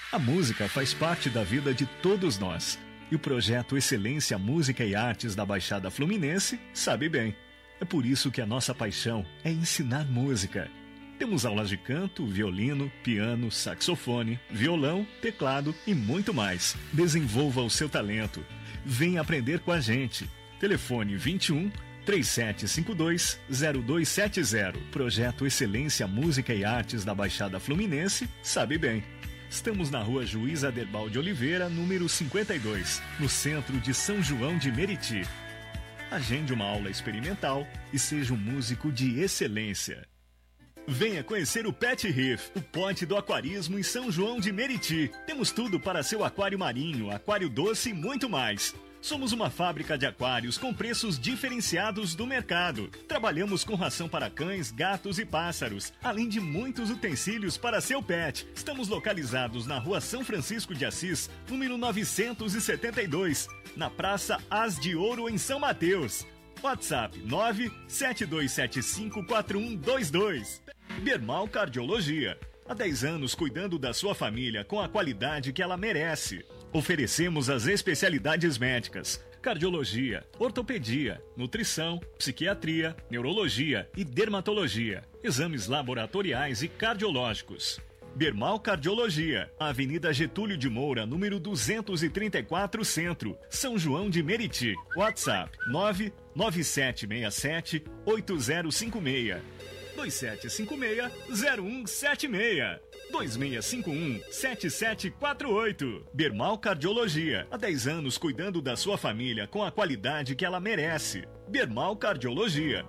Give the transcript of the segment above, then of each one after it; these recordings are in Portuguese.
A música faz parte da vida de todos nós. E o projeto Excelência Música e Artes da Baixada Fluminense sabe bem. É por isso que a nossa paixão é ensinar música. Temos aulas de canto, violino, piano, saxofone, violão, teclado e muito mais. Desenvolva o seu talento. Venha aprender com a gente. Telefone 21 3752 0270. Projeto Excelência Música e Artes da Baixada Fluminense sabe bem. Estamos na rua Juiz Aderbal de Oliveira, número 52, no centro de São João de Meriti. Agende uma aula experimental e seja um músico de excelência. Venha conhecer o Pet Reef, o ponte do aquarismo em São João de Meriti. Temos tudo para seu aquário marinho, aquário doce e muito mais. Somos uma fábrica de aquários com preços diferenciados do mercado. Trabalhamos com ração para cães, gatos e pássaros, além de muitos utensílios para seu pet. Estamos localizados na Rua São Francisco de Assis, número 972, na Praça As de Ouro, em São Mateus. WhatsApp 972754122. Bermal Cardiologia. Há 10 anos cuidando da sua família com a qualidade que ela merece. Oferecemos as especialidades médicas: cardiologia, ortopedia, nutrição, psiquiatria, neurologia e dermatologia, exames laboratoriais e cardiológicos. Bermal Cardiologia, Avenida Getúlio de Moura, número 234, Centro, São João de Meriti. WhatsApp 99767 8056. 2756-0176. 2651-7748. Bermal Cardiologia. Há 10 anos cuidando da sua família com a qualidade que ela merece. Bermal Cardiologia.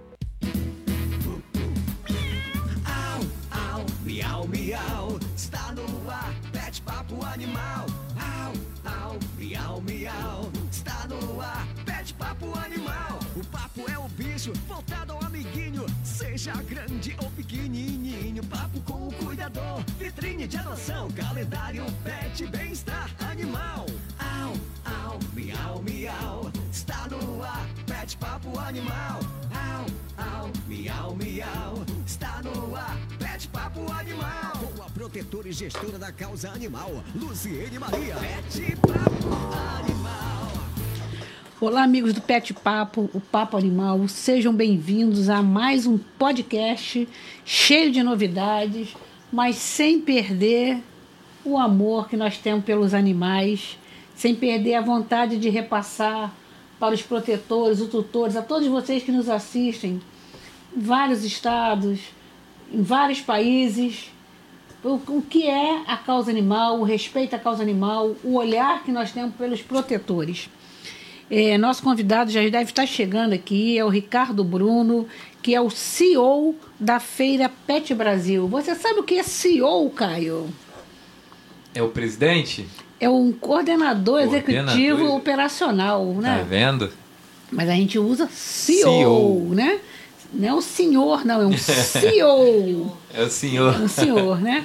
Au, au, miau, miau. Está no ar, Pet Papo Animal. Au, au, miau, miau. Está no ar, Pet Papo Animal. O papo é o bicho, voltado ao amiguinho. Seja grande ou pequenininho, papo com o cuidador, vitrine de adoção, calendário pet, bem-estar animal. Au, au, miau, miau, está no ar, Pet Papo Animal. Au, au, miau, miau, está no ar, Pet Papo Animal. Com a protetora e gestora da causa animal, Luciene Maria. Pet Papo Animal. Olá, amigos do Pet Papo, o Papo Animal, sejam bem-vindos a mais um podcast cheio de novidades, mas sem perder o amor que nós temos pelos animais, sem perder a vontade de repassar para os protetores, os tutores, a todos vocês que nos assistem em vários estados, em vários países, o que é a causa animal, o respeito à causa animal, o olhar que nós temos pelos protetores. Nosso convidado já deve estar chegando aqui, é o Ricardo Bruno, que é o CEO da Feira Pet Brasil. Você sabe o que é CEO, Caio? É o presidente? É um coordenador executivo operacional, né? Tá vendo? Mas a gente usa CEO, né? Não é o senhor, não, é um CEO. É o senhor. É um senhor, né?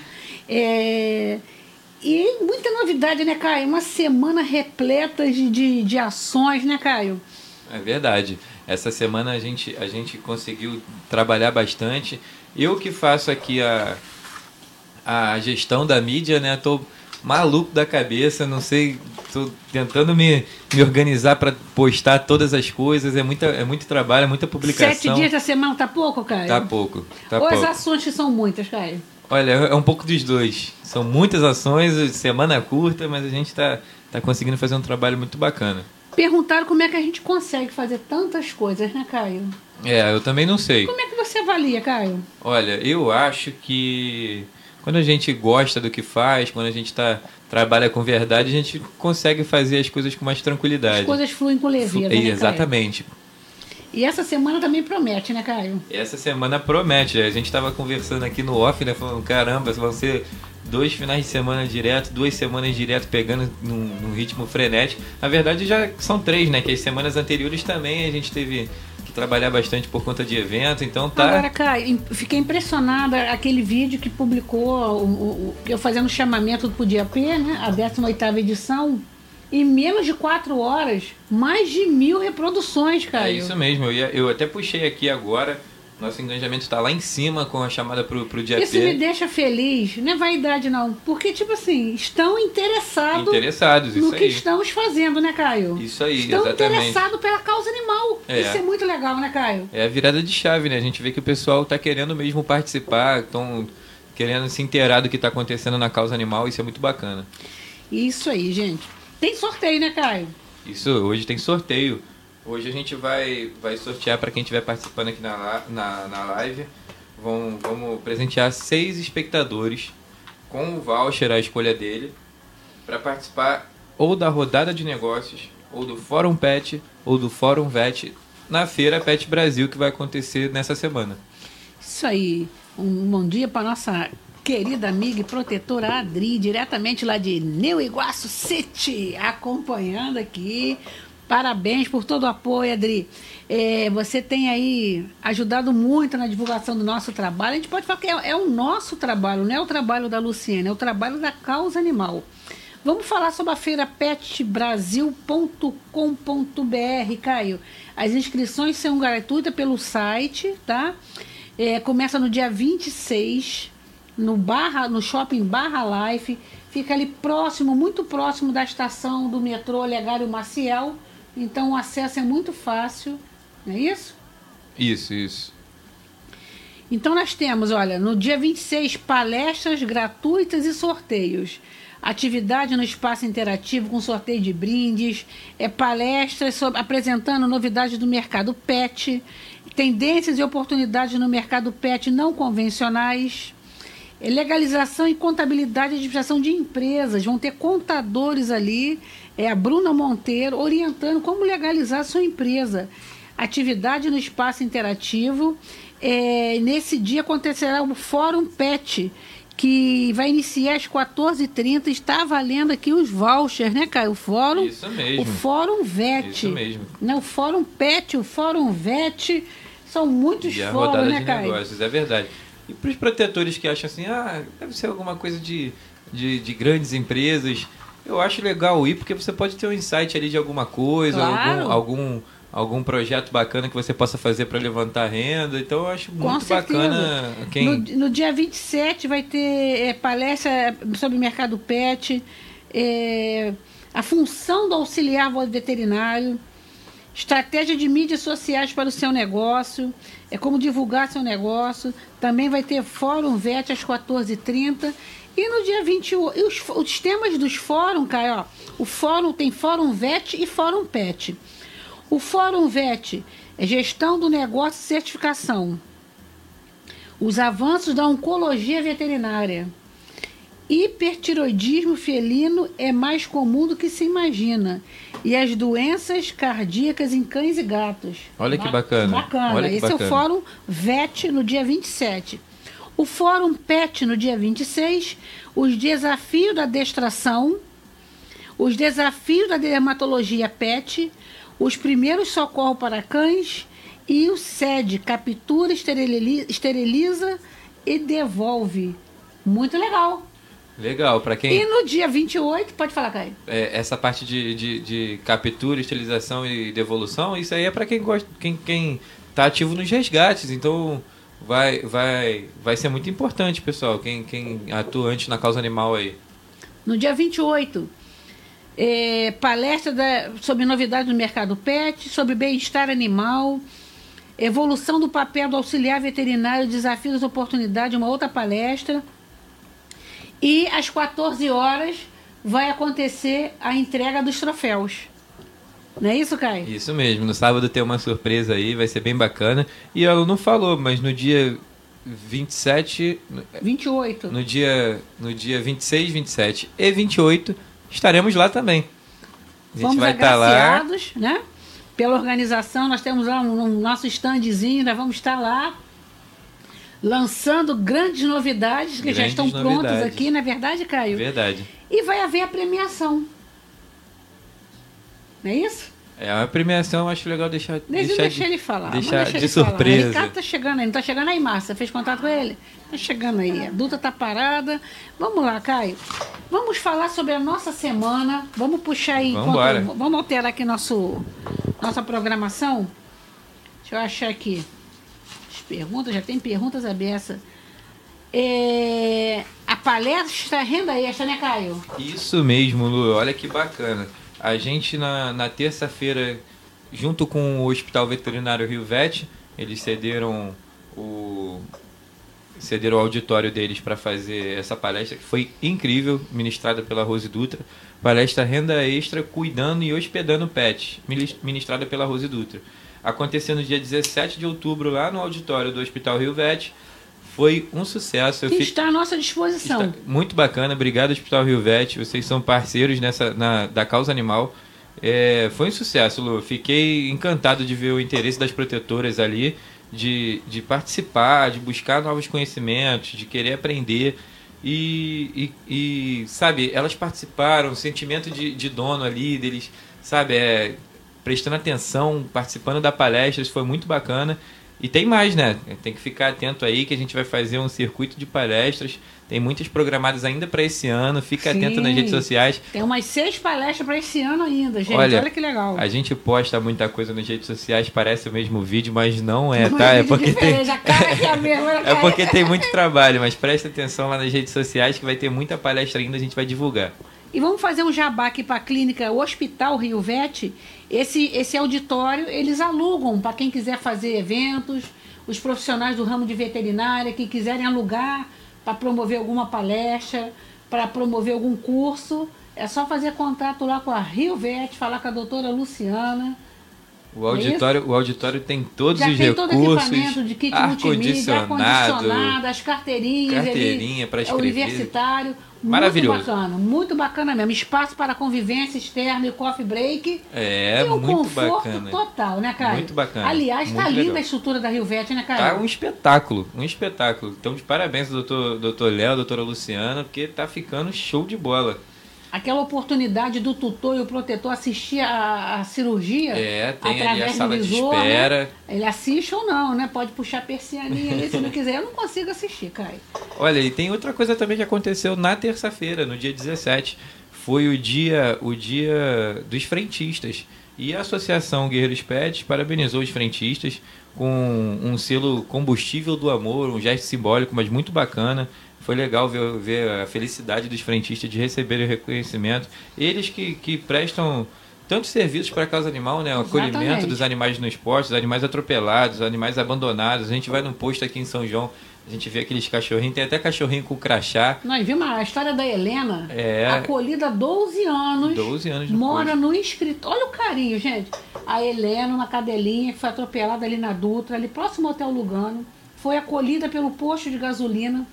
E muita novidade, né, Caio? Uma semana repleta de ações, né, Caio? É verdade. Essa semana a gente conseguiu trabalhar bastante. Eu que faço aqui a gestão da mídia, né? Tô maluco da cabeça, não sei, tô tentando me organizar para postar todas as coisas. É muito trabalho, é muita publicação. 7 dias da semana tá pouco, Caio? Tá pouco. Ou as ações que são muitas, Caio? Olha, é um pouco dos dois. São muitas ações, semana curta, mas a gente está conseguindo fazer um trabalho muito bacana. Perguntaram como é que a gente consegue fazer tantas coisas, né, Caio? Eu também não sei. Como é que você avalia, Caio? Olha, eu acho que quando a gente gosta do que faz, quando a gente trabalha com verdade, a gente consegue fazer as coisas com mais tranquilidade. As coisas fluem com leveza, né, exatamente. Caio? E essa semana também promete, né, Caio? Essa semana promete. A gente estava conversando aqui no off, né? Falando, caramba, vão ser 2 finais de semana direto, 2 semanas direto pegando num ritmo frenético. Na verdade, já são 3, né? Que as semanas anteriores também a gente teve que trabalhar bastante por conta de evento, então tá... Agora, Caio, fiquei impressionada aquele vídeo que publicou eu fazendo o chamamento pro Dia P, né? A 18ª edição. Em menos de 4 horas, mais de 1.000 reproduções, Caio. É isso mesmo. Eu até puxei aqui agora Nosso engajamento está lá em cima com a chamada pro dia Isso me deixa feliz, não é vaidade não, porque tipo assim, estão interessados no isso que aí. estamos fazendo, né, Caio? Isso aí, estão exatamente. interessados pela causa animal. Isso é muito legal, né, Caio? É a virada de chave, né? A gente vê que o pessoal está querendo mesmo participar, estão querendo se inteirar do que está acontecendo na causa animal, isso é muito bacana. Isso aí, gente. Tem sorteio, né, Caio? Isso, hoje tem sorteio. Hoje a gente vai sortear para quem estiver participando aqui na live. Vamos presentear 6 espectadores com o voucher à escolha dele para participar ou da rodada de negócios, ou do Fórum Pet, ou do Fórum Vet na Feira Pet Brasil que vai acontecer nessa semana. Isso aí. Um bom dia para nossa querida amiga e protetora Adri, diretamente lá de Neu Iguaçu City, acompanhando aqui. Parabéns por todo o apoio, Adri. Você tem aí ajudado muito na divulgação do nosso trabalho. A gente pode falar que é o nosso trabalho, não é o trabalho da Luciana, é o trabalho da causa animal. Vamos falar sobre a feira petbrasil.com.br, Caio. As inscrições são gratuitas pelo site, tá? Começa no dia 26, no shopping Barra Life. Fica ali próximo, muito próximo da estação do metrô Olegário Maciel. Então o acesso é muito fácil, não é isso? Isso. Então nós temos, olha, no dia 26, palestras gratuitas e sorteios. Atividade no espaço interativo com sorteio de brindes, palestras apresentando novidades do mercado pet, tendências e oportunidades no mercado pet não convencionais, legalização e contabilidade e administração de empresas. Vão ter contadores ali, a Bruna Monteiro, orientando como legalizar a sua empresa. Atividade no espaço interativo. Nesse dia acontecerá o Fórum Pet, que vai iniciar às 14h30. Está valendo aqui os vouchers, né, Caio? O Fórum, isso mesmo. O Fórum Vet. Isso mesmo. Né? O Fórum Pet, o Fórum Vet. São muitos fóruns, né, Caio? Negócios, é verdade. E para os protetores que acham assim, deve ser alguma coisa de grandes empresas, eu acho legal ir, porque você pode ter um insight ali de alguma coisa, claro. algum projeto bacana que você possa fazer para levantar renda. Então eu acho muito bacana. No dia 27 vai ter palestra sobre o mercado pet, a função do auxiliar veterinário, estratégia de mídias sociais para o seu negócio, como divulgar seu negócio. Também vai ter Fórum Vet às 14h30. E no dia 28, os temas dos fóruns, Caio, o fórum tem Fórum Vet e Fórum Pet. O Fórum Vet é gestão do negócio e certificação. Os avanços da oncologia veterinária. Hipertiroidismo felino é mais comum do que se imagina. E as doenças cardíacas em cães e gatos. Olha que bacana. Olha que Esse é o Fórum Vet no dia 27. O Fórum Pet no dia 26. Os desafios da adestração. Os desafios da dermatologia pet. Os primeiros socorros para cães. E o SED, captura, esteriliza e devolve. Muito legal. Legal, para quem... E no dia 28, pode falar, Caio. Essa parte de captura, esterilização e devolução, isso aí é para quem gosta, quem tá ativo nos resgates. Então vai ser muito importante, pessoal, quem atua antes na causa animal aí. No dia 28, palestra sobre novidades no mercado pet, sobre bem-estar animal, evolução do papel do auxiliar veterinário, desafios e oportunidades, uma outra palestra. E às 14 horas vai acontecer a entrega dos troféus. Não é isso, Caio? Isso mesmo. No sábado tem uma surpresa aí, vai ser bem bacana. E ela não falou, mas no dia 27... 28. No dia 26, 27 e 28 estaremos lá também. A gente vai estar lá, né? Pela organização, nós temos lá um nosso standzinho, nós vamos estar lá lançando grandes novidades que já estão prontas aqui, não é verdade, Caio? Verdade. E vai haver a premiação. Não é isso? A premiação, acho legal deixar ele falar. Deixar de surpresa. O Ricardo tá chegando aí, não tá chegando aí, Márcia? Fez contato com ele? Tá chegando aí. A Duda tá parada. Vamos lá, Caio. Vamos falar sobre a nossa semana. Vamos puxar aí. Vamos alterar aqui nossa programação. Deixa eu achar aqui. perguntas, já tem perguntas abertas. A palestra Renda Extra, né, Caio? Isso mesmo, Lu. Olha que bacana. A gente, na terça-feira, junto com o Hospital Veterinário Rio Vet, eles cederam o auditório deles para fazer essa palestra, que foi incrível, ministrada pela Rose Dutra. Palestra Renda Extra, cuidando e hospedando pets, ministrada pela Rose Dutra. Aconteceu no dia 17 de outubro, lá no auditório do Hospital Rio Vet. Foi um sucesso. Que está à nossa disposição. Muito bacana. Obrigado, Hospital Rio Vet. Vocês são parceiros da causa animal. Foi um sucesso, Lu. Fiquei encantado de ver o interesse das protetoras ali, de participar, de buscar novos conhecimentos, de querer aprender. E sabe, elas participaram, o sentimento de dono ali, deles, sabe, prestando atenção, participando da palestra. Isso foi muito bacana. E tem mais, né? Tem que ficar atento aí que a gente vai fazer um circuito de palestras. Tem muitas programadas ainda para esse ano. Fica atento nas redes sociais. Tem umas 6 palestras para esse ano ainda, gente. Olha que legal. A gente posta muita coisa nas redes sociais, parece o mesmo vídeo, mas não é, tá? É porque porque tem muito trabalho, mas presta atenção lá nas redes sociais que vai ter muita palestra ainda, a gente vai divulgar. E vamos fazer um jabá aqui para a clínica Hospital Rio Vet. Esse auditório, eles alugam para quem quiser fazer eventos, os profissionais do ramo de veterinária que quiserem alugar para promover alguma palestra, para promover algum curso. É só fazer contato lá com a Rio Vet, falar com a doutora Luciana. O auditório tem todos os recursos. Já tem todo o equipamento de kit multimídia, ar-condicionado, as carteirinha para escrever. Universitário. Maravilhoso. Muito bacana mesmo. Espaço para convivência externa e coffee break. E o muito conforto bacana. Total, né, Caio? Muito bacana. Aliás, muito tá linda legal. A estrutura da Rio Vet, né, Caio? Tá um espetáculo. Então, de parabéns ao doutor Léo, doutora Luciana, porque tá ficando show de bola. Aquela oportunidade do tutor e o protetor assistir a cirurgia tem através ali a sala do visor, de espera. Né? Ele assiste ou não, né? Pode puxar a persianinha ali se não quiser. Eu não consigo assistir, Caio. Olha, e tem outra coisa também que aconteceu na terça-feira, no dia 17. Foi o dia dos frentistas. E a Associação Guerreiros Pets parabenizou os frentistas com um selo Combustível do Amor, um gesto simbólico, mas muito bacana. Foi legal ver a felicidade dos frentistas de receberem o reconhecimento. Eles que prestam tantos serviços para a causa animal, né? O acolhimento dos animais no esporte, dos animais atropelados, dos animais abandonados. A gente vai num posto aqui em São João, a gente vê aqueles cachorrinhos, tem até cachorrinho com crachá. Nós vimos a história da Helena, acolhida há 12 anos. 12 anos mora no escritório. Olha o carinho, gente. A Helena, uma cadelinha que foi atropelada ali na Dutra, ali próximo ao Hotel Lugano, foi acolhida pelo posto de gasolina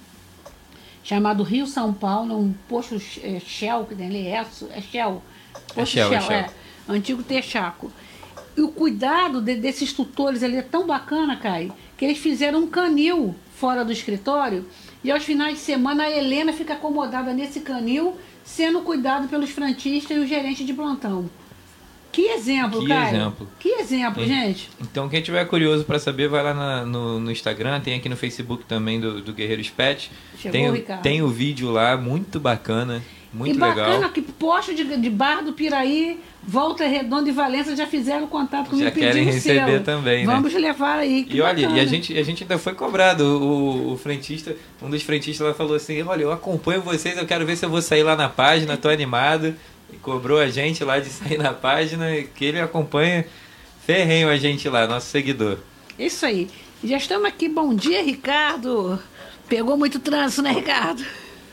chamado Rio São Paulo, um posto Shell, que tem ali, Shell. Posto Shell. Antigo Texaco. E o cuidado desses tutores ali é tão bacana, Caio, que eles fizeram um canil fora do escritório e aos finais de semana a Helena fica acomodada nesse canil, sendo cuidado pelos frentistas e o gerente de plantão. Que exemplo, Caio. Que exemplo, gente. Então, quem tiver curioso para saber, vai lá no Instagram, tem aqui no Facebook também do Guerreiros Pet. Tem o vídeo lá, muito bacana, muito legal. E bacana que posto de Barra do Piraí, Volta Redonda e Valença já fizeram contato comigo. Já querem receber também, né? Vamos levar aí. E olha, a gente ainda foi cobrado. O frentista, um dos frentistas lá falou assim, olha, eu acompanho vocês, eu quero ver se eu vou sair lá na página, tô animado. E cobrou a gente lá de sair na página, que ele acompanha ferrenho a gente lá, nosso seguidor. Isso aí. Já estamos aqui. Bom dia, Ricardo. Pegou muito trânsito, né, Ricardo?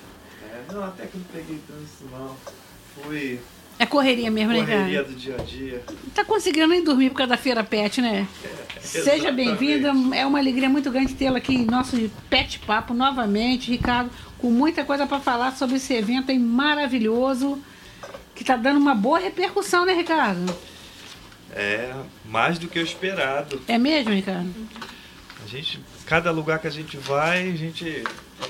Não, até que não peguei trânsito, não. Fui... É correria mesmo, né, Ricardo? Correria do dia a dia. Não tá conseguindo nem dormir por causa da Feira Pet, né? Seja bem-vinda. É uma alegria muito grande tê-lo aqui em nosso Pet Papo novamente, Ricardo, com muita coisa para falar sobre esse evento aí maravilhoso, que tá dando uma boa repercussão, né, Ricardo? Mais do que o esperado. É mesmo, Ricardo? Cada lugar que a gente vai, a gente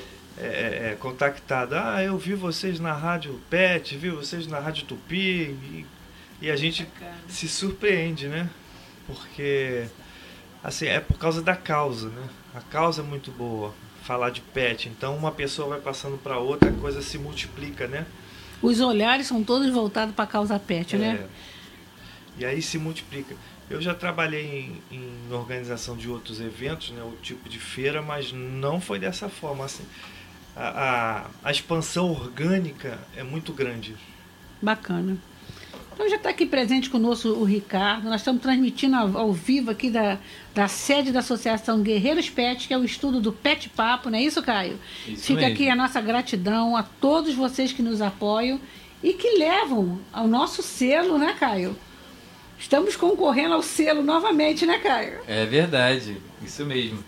é contactado. Eu vi vocês na Rádio Pet, vi vocês na Rádio Tupi. E a gente se surpreende, né? Porque, assim, é por causa da causa, né? A causa é muito boa, falar de pet. Então, uma pessoa vai passando para outra, a coisa se multiplica, né? Os olhares são todos voltados para a causa pet, né? E aí se multiplica. Eu já trabalhei em organização de outros eventos, né, o tipo de feira, mas não foi dessa forma. Assim, a expansão orgânica é muito grande. Bacana. Então já está aqui presente conosco o Ricardo. Nós estamos transmitindo ao vivo aqui da sede da Associação Guerreiros Pet, que é o estudo do Pet Papo, não é isso, Caio? Isso Fica mesmo. aqui a nossa gratidão a todos vocês que nos apoiam e que levam ao nosso selo, né, Caio? Estamos concorrendo ao selo novamente, né, Caio? É verdade, isso mesmo.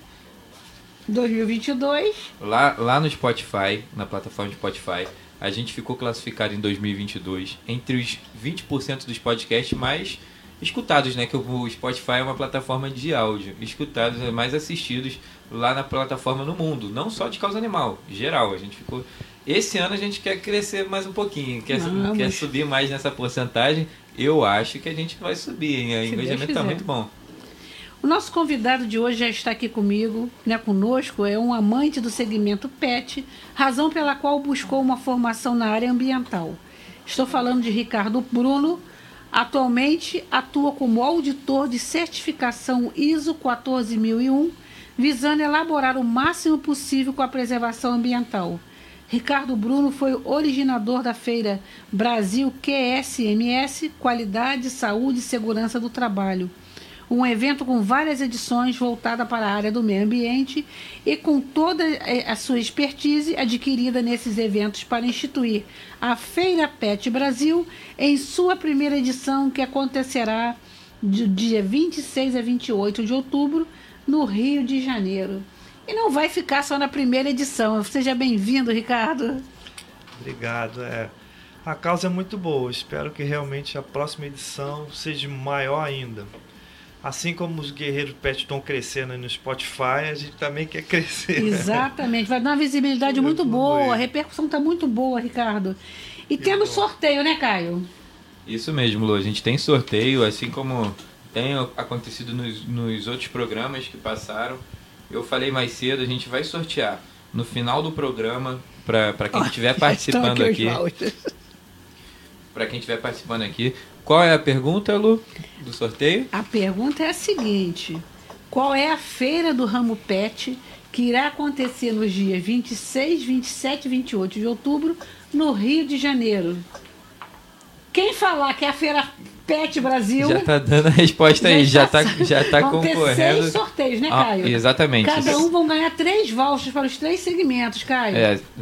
2022. Lá no Spotify, na plataforma Spotify, a gente ficou classificado em 2022 entre os 20% dos podcasts mais escutados, né? Que o Spotify é uma plataforma de áudio, escutados, mais assistidos lá na plataforma no mundo, não só de causa animal, geral. A gente ficou. Esse ano a gente quer crescer mais um pouquinho, quer subir mais nessa porcentagem. Eu acho que a gente vai subir, hein? O engajamento está muito bom. O nosso convidado de hoje já está aqui comigo, né, conosco, é um amante do segmento pet, razão pela qual buscou uma formação na área ambiental. Estou falando de Ricardo Bruno, atualmente atua como auditor de certificação ISO 14001, visando elaborar o máximo possível com a preservação ambiental. Ricardo Bruno foi originador da feira Brasil QSMS, Qualidade, Saúde e Segurança do Trabalho. Um evento com várias edições voltada para a área do meio ambiente e com toda a sua expertise adquirida nesses eventos para instituir a Feira Pet Brasil em sua primeira edição, que acontecerá do dia 26 a 28 de outubro no Rio de Janeiro. E não vai ficar só na primeira edição. Seja bem-vindo, Ricardo. Obrigado. A causa é muito boa. Espero que realmente a próxima edição seja maior ainda. Assim como os Guerreiros Pet estão crescendo aí no Spotify, a gente também quer crescer. Exatamente, vai dar uma visibilidade muito boa, a repercussão está muito boa, Ricardo. E temos sorteio, né, Caio? Isso mesmo, Lu. A gente tem sorteio, assim como tem acontecido nos outros programas que passaram. Eu falei mais cedo, a gente vai sortear no final do programa, para quem estiver participando aqui. Para quem estiver participando aqui. Qual é a pergunta, Lu, do sorteio? A pergunta é a seguinte: qual é a feira do ramo pet que irá acontecer nos dias 26, 27 e 28 de outubro no Rio de Janeiro? Quem falar que é a Feira Pet Brasil... Já está dando a resposta aí, já tá vão concorrendo. Ter 6 sorteios, né, Caio? Exatamente. Cada um vão ganhar 3 vouchers para os 3 segmentos, Caio.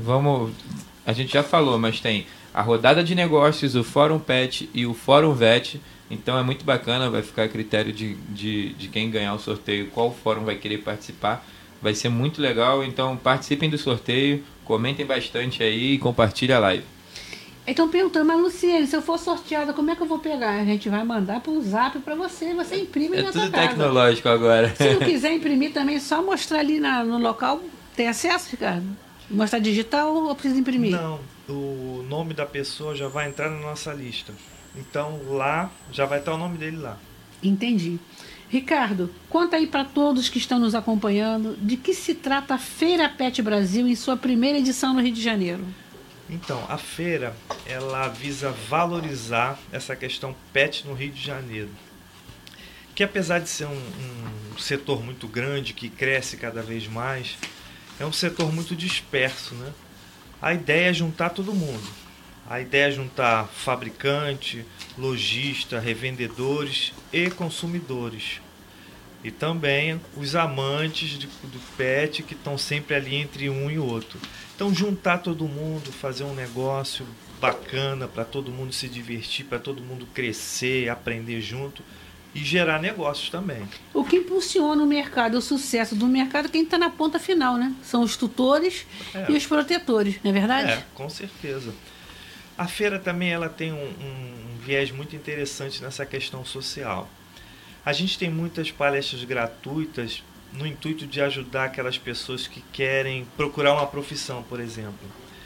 A gente já falou, mas tem a rodada de negócios, o Fórum Pet e o Fórum Vet. Então é muito bacana, vai ficar a critério de quem ganhar o sorteio, qual fórum vai querer participar. Vai ser muito legal, então participem do sorteio, comentem bastante aí e compartilhem a live. Então perguntando, mas Luciene, se eu for sorteada, como é que eu vou pegar? A gente vai mandar para o zap para você imprime na sua casa. É tudo tecnológico agora. Se não quiser imprimir também, é só mostrar ali no local. Tem acesso, Ricardo? Mostrar digital ou precisa imprimir? Não, o nome da pessoa já vai entrar na nossa lista. Então lá, já vai estar o nome dele lá. Entendi. Ricardo, conta aí para todos que estão nos acompanhando de que se trata a Feira Pet Brasil em sua primeira edição no Rio de Janeiro. Então, a feira, ela visa valorizar essa questão pet no Rio de Janeiro. Que apesar de ser um setor muito grande, que cresce cada vez mais, é um setor muito disperso, né? A ideia é juntar todo mundo. A ideia é juntar fabricante, lojista, revendedores e consumidores. E também os amantes do pet que estão sempre ali entre um e outro. Então juntar todo mundo, fazer um negócio bacana para todo mundo se divertir, para todo mundo crescer, aprender junto e gerar negócios também. O que impulsiona o mercado, o sucesso do mercado, quem está na ponta final, né? São os tutores e os protetores, não é verdade? Com certeza. A feira também ela tem um viés muito interessante nessa questão social. A gente tem muitas palestras gratuitas no intuito de ajudar aquelas pessoas que querem procurar uma profissão, por exemplo.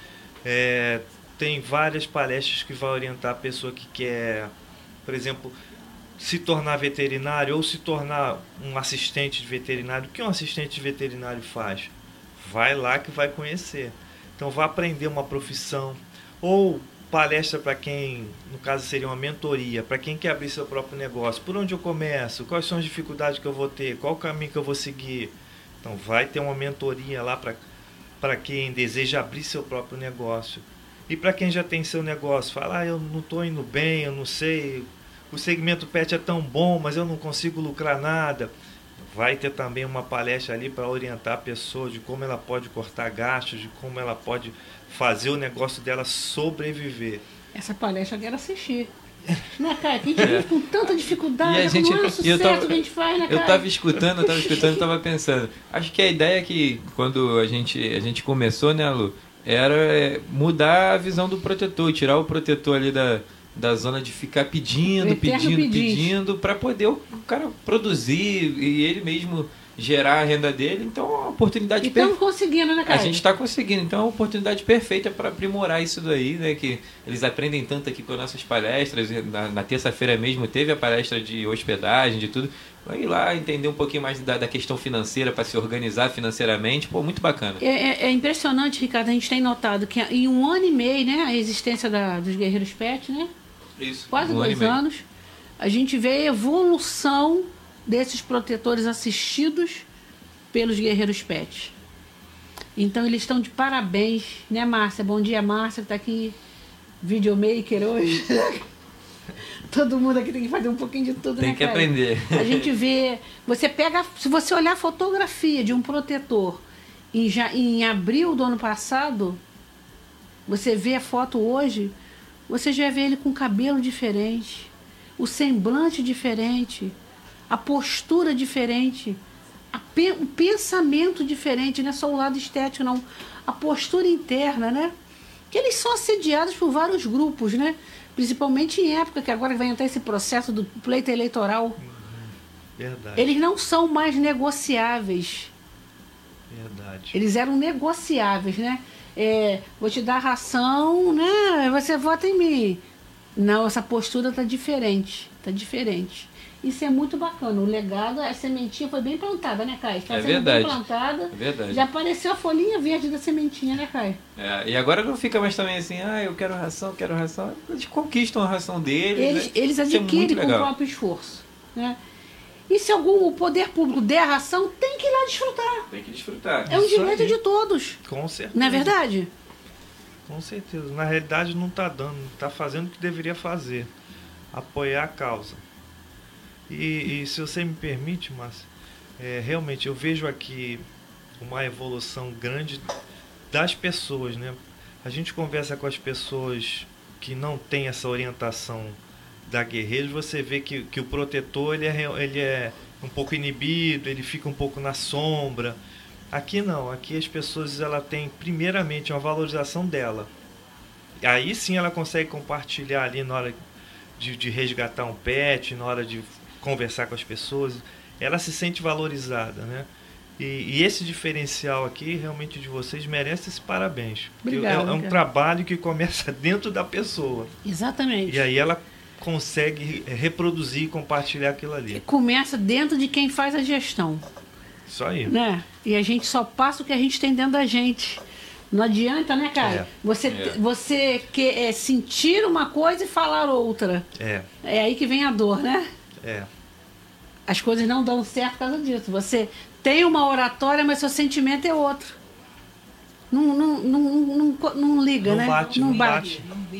Tem várias palestras que vão orientar a pessoa que quer, por exemplo, se tornar veterinário ou se tornar um assistente de veterinário. O que um assistente de veterinário faz? Vai lá que vai conhecer. Então vai aprender uma profissão. Ou palestra para quem, no caso seria uma mentoria, para quem quer abrir seu próprio negócio. Por onde eu começo? Quais são as dificuldades que eu vou ter? Qual o caminho que eu vou seguir? Então vai ter uma mentoria lá para quem deseja abrir seu próprio negócio. E para quem já tem seu negócio, fala, eu não estou indo bem, eu não sei, o segmento pet é tão bom, mas eu não consigo lucrar nada. Vai ter também uma palestra ali para orientar a pessoa de como ela pode cortar gastos, de como ela pode fazer o negócio dela sobreviver. Essa palestra eu quero assistir. Né, cara? Que a gente vive com tanta dificuldade, E a gente- não é o sucesso que a gente faz, né, cara? Eu tava escutando, tava pensando. Acho que a ideia que quando a gente começou, né, Lu, era mudar a visão do protetor, tirar o protetor ali da zona de ficar pedindo, O eterno pedindo, para poder o cara produzir e ele mesmo gerar a renda dele. Então, é uma oportunidade E estamos conseguindo, né, A cara? gente está conseguindo, então é uma oportunidade perfeita para aprimorar isso daí, né? Que eles aprendem tanto aqui com nossas palestras. Na terça-feira mesmo teve a palestra de hospedagem, de tudo. Vai ir lá entender um pouquinho mais da questão financeira para se organizar financeiramente. Pô, muito bacana. É impressionante, Ricardo, a gente tem notado que em 1 ano e meio, né, a existência dos Guerreiros Pet, né? Isso. Quase 1 ano e 2 meio. anos, a gente vê a evolução desses protetores assistidos pelos Guerreiros Pet. Então eles estão de parabéns, né, Márcia? Bom dia, Márcia, que está aqui, videomaker hoje. Todo mundo aqui tem que fazer um pouquinho de tudo, Tem né, que cara? aprender. A gente vê, se você olhar a fotografia de um protetor em abril do ano passado, você vê a foto hoje, você já vê ele com cabelo diferente, o semblante diferente, a postura diferente, o pensamento diferente, não é só o lado estético, não. A postura interna, né? Que eles são assediados por vários grupos, né? Principalmente em época que agora vai entrar esse processo do pleito eleitoral. Verdade. Eles não são mais negociáveis. Verdade. Eles eram negociáveis, né? Vou te dar ração, né? Você vota em mim. Não, essa postura tá diferente. Tá diferente. Isso é muito bacana. O legado, a sementinha foi bem plantada, né, Caio? Está É sendo verdade. bem plantada. É verdade. Já apareceu a folhinha verde da sementinha, né, Caio? E agora não fica mais também assim, eu quero ração. Eles conquistam a ração deles. Eles né? Isso é muito adquirem com o legal. próprio esforço, né? E se o poder público der a ração, tem que ir lá desfrutar. Tem que desfrutar. É um Isso direito aí. de todos. Com certeza. Não é verdade? Com certeza. Na realidade não está dando, não está fazendo o que deveria fazer. Apoiar a causa. E se você me permite, Márcio, realmente eu vejo aqui uma evolução grande das pessoas, né? A gente conversa com as pessoas que não têm essa orientação da Guerreiros, você vê que o protetor ele é um pouco inibido, ele fica um pouco na sombra. Aqui não, aqui as pessoas ela têm primeiramente uma valorização dela. Aí sim ela consegue compartilhar ali na hora de resgatar um pet, na hora de conversar com as pessoas, ela se sente valorizada, né? E esse diferencial aqui, realmente, de vocês, merece esse parabéns. Porque Obrigada, é um cara. trabalho que começa dentro da pessoa. Exatamente. E aí ela consegue reproduzir e compartilhar aquilo ali. Começa dentro de quem faz a gestão, Isso aí. né? E a gente só passa o que a gente tem dentro da gente. Não adianta, né, cara? Você quer sentir uma coisa e falar outra. É aí que vem a dor, né? As coisas não dão certo por causa disso. Você tem uma oratória, mas seu sentimento é outro. Não liga, Não né? bate, não bate.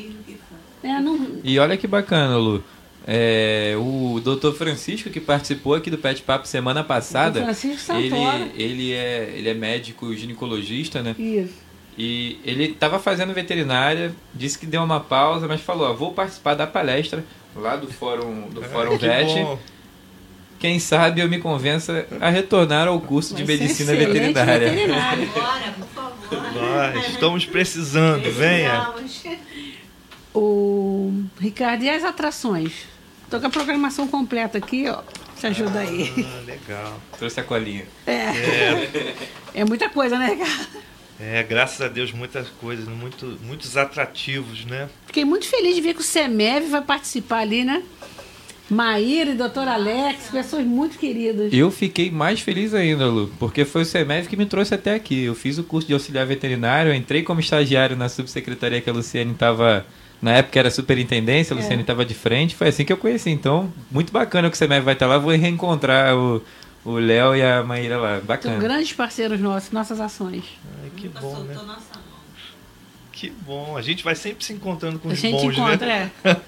E olha que bacana, Lu. O Dr. Francisco, que participou aqui do Pet Papo semana passada, Dr. Francisco Santoro. ele é médico ginecologista, né? Isso. E ele estava fazendo veterinária, disse que deu uma pausa, mas falou, vou participar da palestra lá do Fórum Que Vet. bom. Quem sabe eu me convença a retornar ao curso de Vai ser medicina excelente veterinária. veterinário. Bora, por favor. Nós estamos precisando, venha. Precisamos. O Ricardo, e as atrações? Estou com a programação completa aqui, ó. Te ajuda aí. Legal. Trouxe a colinha. É muita coisa, né, Ricardo? Graças a Deus, muitas coisas, muitos atrativos, né? Fiquei muito feliz de ver que o CEMEV vai participar ali, né? Maíra e Dr. Alex, pessoas muito queridas. Eu fiquei mais feliz ainda, Lu, porque foi o CEMEV que me trouxe até aqui. Eu fiz o curso de auxiliar veterinário, eu entrei como estagiário na subsecretaria que a Luciane estava Na época era superintendência, a Luciane estava de frente, foi assim que eu conheci. Então, muito bacana que o CEMEV vai estar lá, vou reencontrar o Léo e a Maíra lá. Bacana. São grandes parceiros nossos, nossas ações. Ai, que bom, né? Que bom. A gente vai sempre se encontrando com os A gente bons, encontra, né?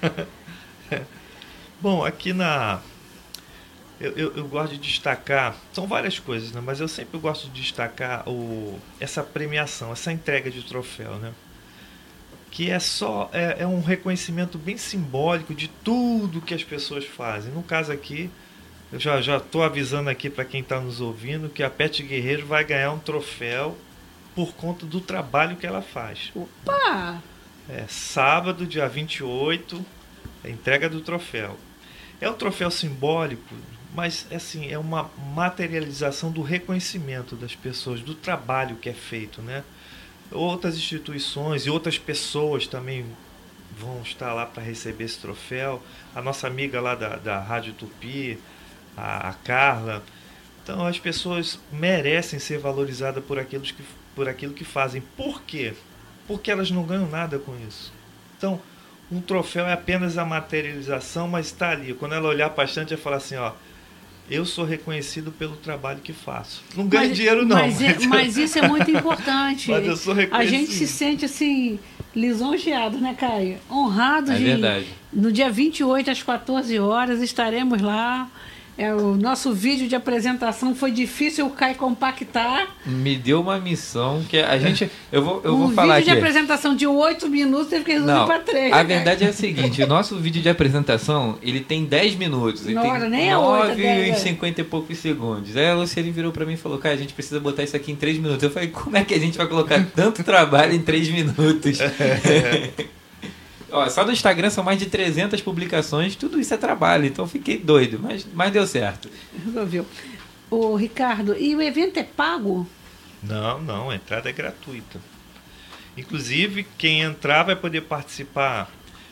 Bom, aqui na... Eu gosto de destacar, são várias coisas, né? Mas eu sempre gosto de destacar essa premiação, essa entrega de troféu, né? Que é um reconhecimento bem simbólico de tudo que as pessoas fazem. No caso aqui, eu já estou avisando aqui para quem está nos ouvindo que a Pet Guerreiro vai ganhar um troféu por conta do trabalho que ela faz. Opa! Sábado, dia 28, a entrega do troféu. É um troféu simbólico, mas assim, é uma materialização do reconhecimento das pessoas, do trabalho que é feito, né? Outras instituições e outras pessoas também vão estar lá para receber esse troféu. A nossa amiga lá da Rádio Tupi, a Carla. Então as pessoas merecem ser valorizadas por aquilo que fazem. Por quê? Porque elas não ganham nada com isso. Então, um troféu é apenas a materialização, mas está ali. Quando ela olhar para a estante, ela falar assim, ó, eu sou reconhecido pelo trabalho que faço. Não ganho dinheiro, não. Mas isso é muito importante. Mas eu sou reconhecido. A gente se sente assim, lisonjeado, né, Caio? Honrado É verdade. No dia 28, às 14 horas, estaremos lá. O nosso vídeo de apresentação foi difícil o Caio compactar. Me deu uma missão que a gente... Eu vou falar aqui. Um vídeo de apresentação de 8 minutos teve que reduzir para 3. A verdade é a seguinte, o nosso vídeo de apresentação, ele tem 10 minutos. Ele tem nem 9 e 50 e poucos segundos. Aí a Luciane virou pra mim e falou, cara, a gente precisa botar isso aqui em 3 minutos. Eu falei, como é que a gente vai colocar tanto trabalho em 3 minutos? Ó, só no Instagram são mais de 300 publicações, tudo isso é trabalho, então eu fiquei doido, mas deu certo. Resolveu. Ô, Ricardo, e o evento é pago? Não, a entrada é gratuita. Inclusive, quem entrar vai poder participar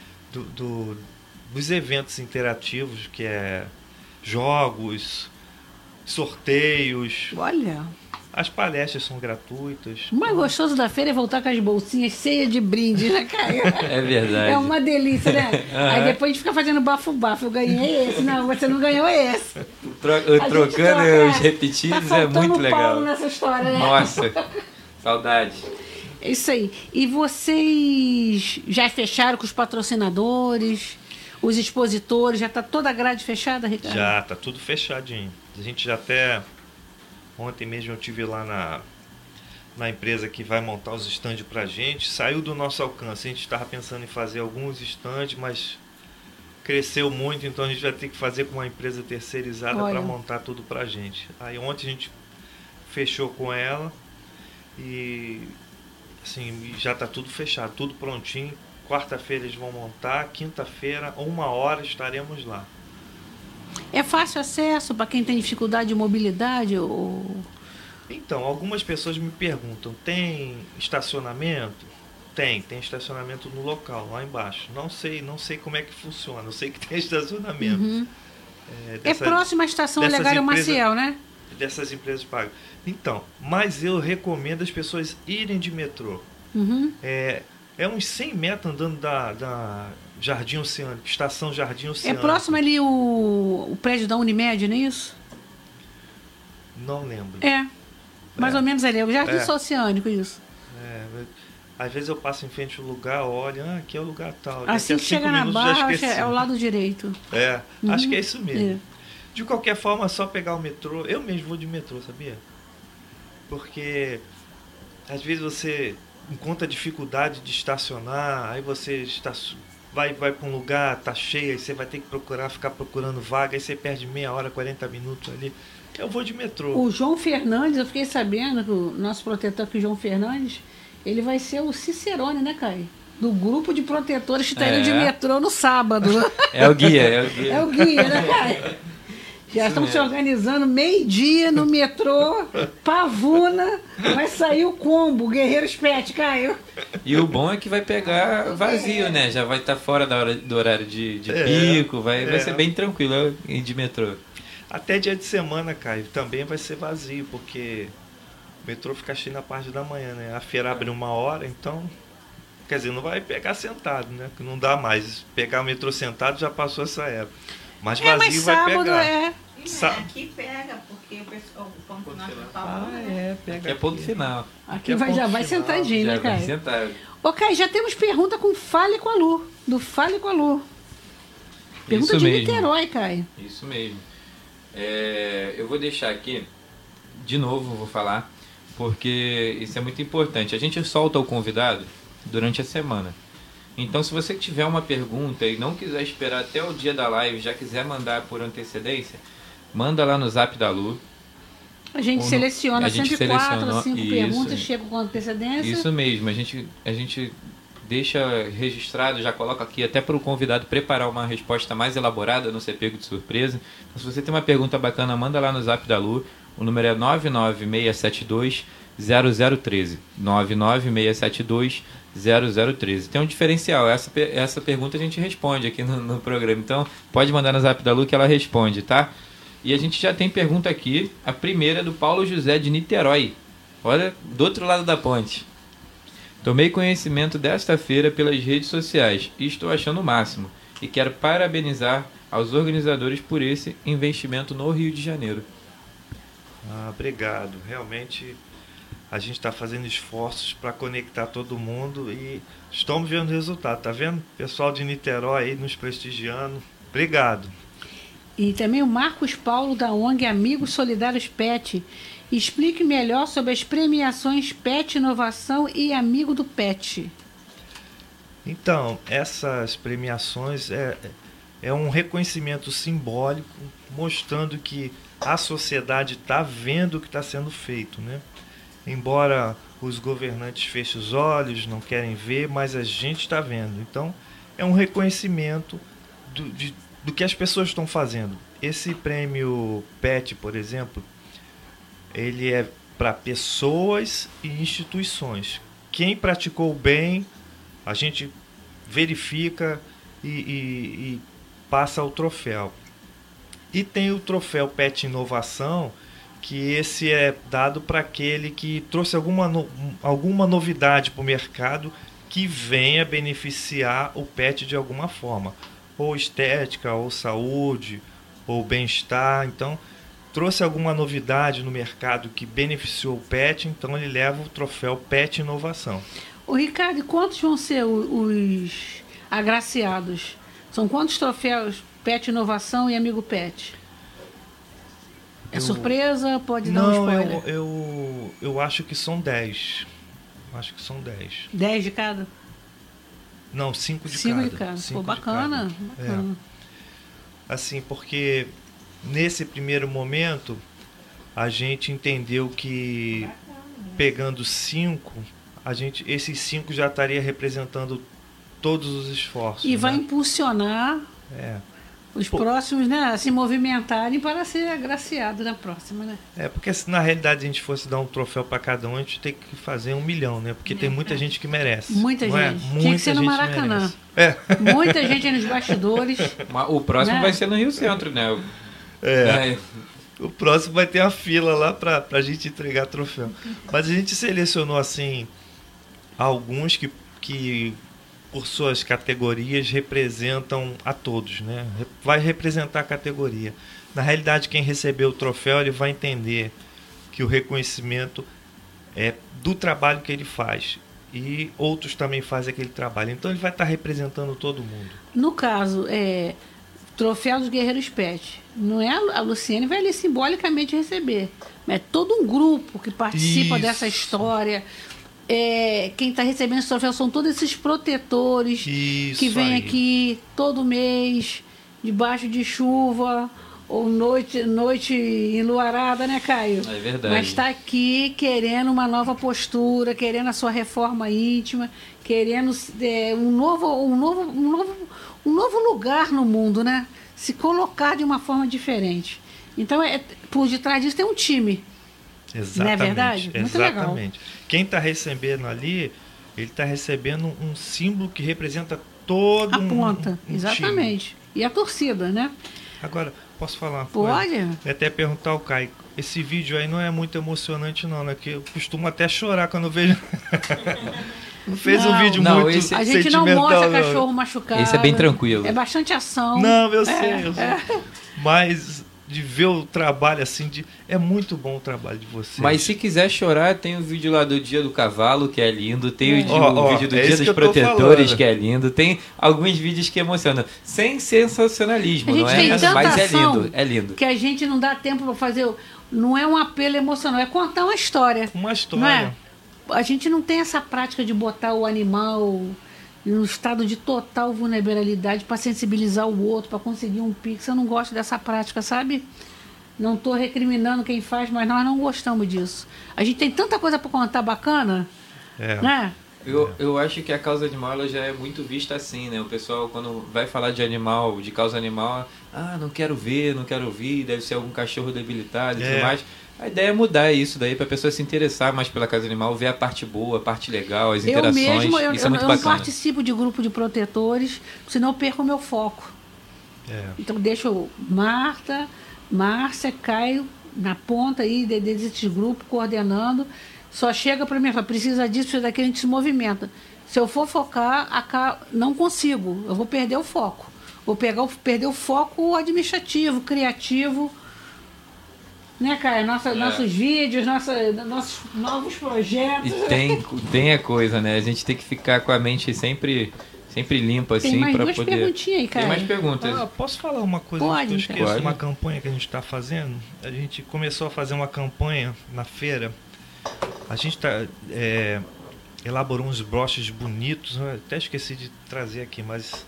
dos eventos interativos, que é jogos, sorteios. Olha... As palestras são gratuitas. O mais gostoso da feira é voltar com as bolsinhas cheias de brinde, né, Caio? É verdade. É uma delícia, né? Aí depois a gente fica fazendo bafo-bafo. Eu ganhei esse. Não, você não ganhou esse. Trocando os repetidos tá é muito legal. Paulo nessa história, né? Nossa, saudade. É isso aí. E vocês já fecharam com os patrocinadores, os expositores? Já está toda a grade fechada, Ricardo? Já, está tudo fechadinho. A gente já até... Ontem mesmo eu estive lá na empresa que vai montar os estandes para a gente. Saiu do nosso alcance. A gente estava pensando em fazer alguns estandes, mas cresceu muito, então a gente vai ter que fazer com uma empresa terceirizada para montar tudo para a gente. Aí ontem a gente fechou com ela e assim, já está tudo fechado, tudo prontinho. Quarta-feira eles vão montar, quinta-feira, 1h estaremos lá. É fácil acesso para quem tem dificuldade de mobilidade? Então, algumas pessoas me perguntam, tem estacionamento? Tem estacionamento no local, lá embaixo. Não sei como é que funciona, eu sei que tem estacionamento. Uhum. É próximo à estação Olegário Maciel, né? Dessas empresas pagas. Então, mas eu recomendo as pessoas irem de metrô. Uhum. É uns 100 metros andando da Jardim Oceânico, estação Jardim Oceânico. É próximo ali o prédio da Unimed, não é isso? Não lembro. Mais ou menos ali, é o Jardim Oceânico, isso. Às vezes eu passo em frente ao lugar, olho, aqui é o lugar tal. Assim que chega na Barra, é o lado direito. Acho que é isso mesmo. De qualquer forma, é só pegar o metrô. Eu mesmo vou de metrô, sabia? Porque às vezes você encontra dificuldade de estacionar, aí você vai para um lugar, tá cheio, aí você vai ter que ficar procurando vaga, aí você perde meia hora, 40 minutos ali. Eu vou de metrô. O João Fernandes, eu fiquei sabendo que o nosso protetor aqui, o João Fernandes, ele vai ser o Cicerone, né, Caio? Do grupo de protetores que está indo de metrô no sábado. É o guia. É o guia, né, Caio? Já estão se organizando, meio-dia no metrô, Pavuna, vai sair o combo, Guerreiros Pet, Caio. E o bom é que vai pegar vazio, né? Já vai estar fora do horário de pico, vai ser bem tranquilo ir de metrô. Até dia de semana, Caio, também vai ser vazio, porque o metrô fica cheio na parte da manhã, né? A feira abre 1h, então Quer dizer, não vai pegar sentado, né? Que não dá mais. Pegar o metrô sentado já passou essa época. Mas vazio mas vai sábado pegar. Aqui pega, porque o pessoal, o ponto final de Palma, Pega Aqui é ponto final. Aqui é já ponto vai final, sentadinho, né, Já vai Caio? sentar. Ô, Caio, já temos pergunta com Fale com a Lu. Do Fale com a Lu. Pergunta Isso de mesmo. Niterói, Caio. Isso mesmo. Eu vou deixar aqui, de novo vou falar, porque isso é muito importante. A gente solta o convidado durante a semana. Então, se você tiver uma pergunta e não quiser esperar até o dia da live, já quiser mandar por antecedência, manda lá no Zap da Lu. A gente Ou no- seleciona a gente sempre 4 selecionou- ou 5 isso. perguntas, chega com antecedência. Isso mesmo, a gente deixa registrado, já coloca aqui até para o convidado preparar uma resposta mais elaborada, não ser pego de surpresa. Então, se você tem uma pergunta bacana, manda lá no Zap da Lu. O número é 99672-0013. 99672-0013. Tem um diferencial, essa pergunta a gente responde aqui no programa. Então, pode mandar no Zap da Lu que ela responde, tá? E a gente já tem pergunta aqui, a primeira é do Paulo José de Niterói. Olha, do outro lado da ponte. Tomei conhecimento desta feira pelas redes sociais e estou achando o máximo. E quero parabenizar aos organizadores por esse investimento no Rio de Janeiro. Obrigado. Realmente a gente está fazendo esforços para conectar todo mundo e estamos vendo o resultado. Tá vendo? Pessoal de Niterói aí nos prestigiando. Obrigado. E também o Marcos Paulo da ONG Amigos Solidários PET. Explique melhor sobre as premiações PET Inovação e Amigo do PET. Então, essas premiações é um reconhecimento simbólico, mostrando que a sociedade está vendo o que está sendo feito, né? Embora os governantes fechem os olhos, não querem ver, mas a gente está vendo. Então, é um reconhecimento do que as pessoas estão fazendo. Esse prêmio PET, por exemplo, ele é para pessoas e instituições. Quem praticou o bem, a gente verifica e passa o troféu. E tem o troféu PET Inovação, que esse é dado para aquele que trouxe alguma novidade para o mercado que venha beneficiar o PET de alguma forma. Ou estética, ou saúde, ou bem-estar. Então, trouxe alguma novidade no mercado que beneficiou o PET, então ele leva o troféu PET Inovação. Ô, Ricardo, quantos vão ser os agraciados? São quantos troféus PET Inovação e Amigo PET? É surpresa? Pode dar um spoiler? Eu acho que são 10. Acho que são 10. 10 de cada? Não, 5 de 5 cada. de cada. 5 Pô, de bacana. cada. Bacana. Assim, porque nesse primeiro momento a gente entendeu que pegando 5, esses 5 já estaria representando todos os esforços. E vai né? impulsionar os próximos, né, a se movimentarem para ser agraciado na próxima, né? Porque se na realidade a gente fosse dar um troféu para cada um, a gente tem que fazer 1 milhão, né? Porque tem muita gente que merece. Muita não gente. É? Tinha que Muita ser no gente Maracanã. merece. Muita gente aí nos bastidores. O próximo Né? vai ser no Rio Centro, né? O próximo vai ter a fila lá para a gente entregar troféu. Mas a gente selecionou assim alguns que por suas categorias representam a todos, né? Vai representar a categoria. Na realidade, quem recebeu o troféu, ele vai entender que o reconhecimento é do trabalho que ele faz. E outros também fazem aquele trabalho. Então ele vai estar representando todo mundo. No caso, troféu dos Guerreiros PET. Não é a Luciene vai ali simbolicamente receber. É todo um grupo que participa dessa história. Quem está recebendo esse troféu são todos esses protetores que vêm aqui todo mês, debaixo de chuva ou noite enluarada, né, Caio? É verdade. Mas está aqui querendo uma nova postura, querendo a sua reforma íntima, querendo um novo lugar no mundo, né? Se colocar de uma forma diferente. Então, por detrás disso tem um time. Exatamente. Não é verdade? Muito exatamente. legal. Quem está recebendo ali, ele está recebendo um símbolo que representa todo a ponta, um exatamente. time. E a torcida, né? Agora, posso falar uma Pode? coisa? Até perguntar ao Caio, esse vídeo aí não é muito emocionante não, né? Que eu costumo até chorar quando eu vejo. Não fez um vídeo não, muito esse- A gente não mostra não. cachorro machucado. Esse é bem tranquilo. É bastante ação. Não, eu sei. Mas de ver o trabalho assim, é muito bom o trabalho de vocês. Mas se quiser chorar, tem o vídeo lá do Dia do Cavalo, que é lindo. Tem o vídeo do é Dia isso dos que eu tô Protetores, falando. que é lindo. Tem alguns vídeos que emocionam. Sem sensacionalismo, A gente não é? tem tanta Mas é ação lindo, é lindo. que a gente não dá tempo para fazer. Não é um apelo emocional, é contar uma história. Uma Não é? história. A gente não tem essa prática de botar o animal em um estado de total vulnerabilidade para sensibilizar o outro, para conseguir um pix. Eu não gosto dessa prática, sabe? Não estou recriminando quem faz, mas nós não gostamos disso. A gente tem tanta coisa para contar bacana, É. né? Eu acho que a causa animal ela já é muito vista assim, né? O pessoal, quando vai falar de animal, de causa animal, não quero ver, não quero ouvir, deve ser algum cachorro debilitado e tudo mais. A ideia é mudar isso daí para a pessoa se interessar mais pela causa animal, ver a parte boa, a parte legal, as interações. Isso é muito eu não bacana. participo de grupo de protetores, senão eu perco o meu foco. É. Então deixo Márcia, Caio na ponta aí desse grupo, coordenando. Só chega para mim e fala, precisa disso, precisa daquilo, a gente se movimenta. Se eu for focar, não consigo, eu vou perder o foco. Vou perder o foco administrativo, criativo. Né, Caio? Nossos vídeos, nossos novos projetos. E tem a coisa, né? A gente tem que ficar com a mente sempre limpa, assim, Tem mais para duas poder... perguntinhas aí, Caio. Tem mais perguntas. Posso falar uma coisa Pode, que eu então. esqueço? Pode. Uma campanha que a gente está fazendo. A gente começou a fazer uma campanha na feira. A gente elaborou uns broches bonitos. Eu até esqueci de trazer aqui, mas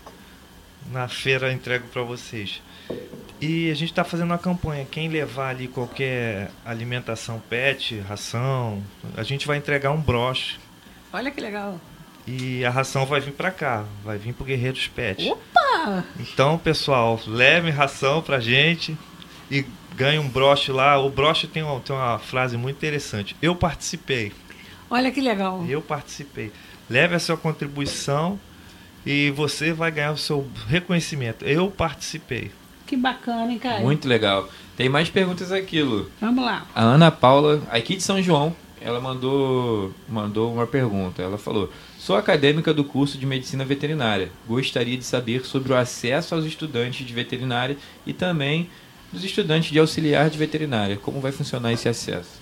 na feira eu entrego para vocês. E a gente está fazendo uma campanha. Quem levar ali qualquer alimentação pet, ração, a gente vai entregar um broche. Olha que legal. E a ração vai vir para cá, vai vir pro Guerreiros Pet. Opa! Então, pessoal, leve ração pra gente e ganhe um broche lá. O broche tem uma frase muito interessante. Eu participei. Olha que legal. Eu participei. Leve a sua contribuição e você vai ganhar o seu reconhecimento. Eu participei. Que bacana, hein, Caio? Muito legal. Tem mais perguntas aqui, Lu. Vamos lá. A Ana Paula, aqui de São João, ela mandou uma pergunta. Ela falou: sou acadêmica do curso de Medicina Veterinária. Gostaria de saber sobre o acesso aos estudantes de veterinária e também dos estudantes de auxiliar de veterinária. Como vai funcionar esse acesso?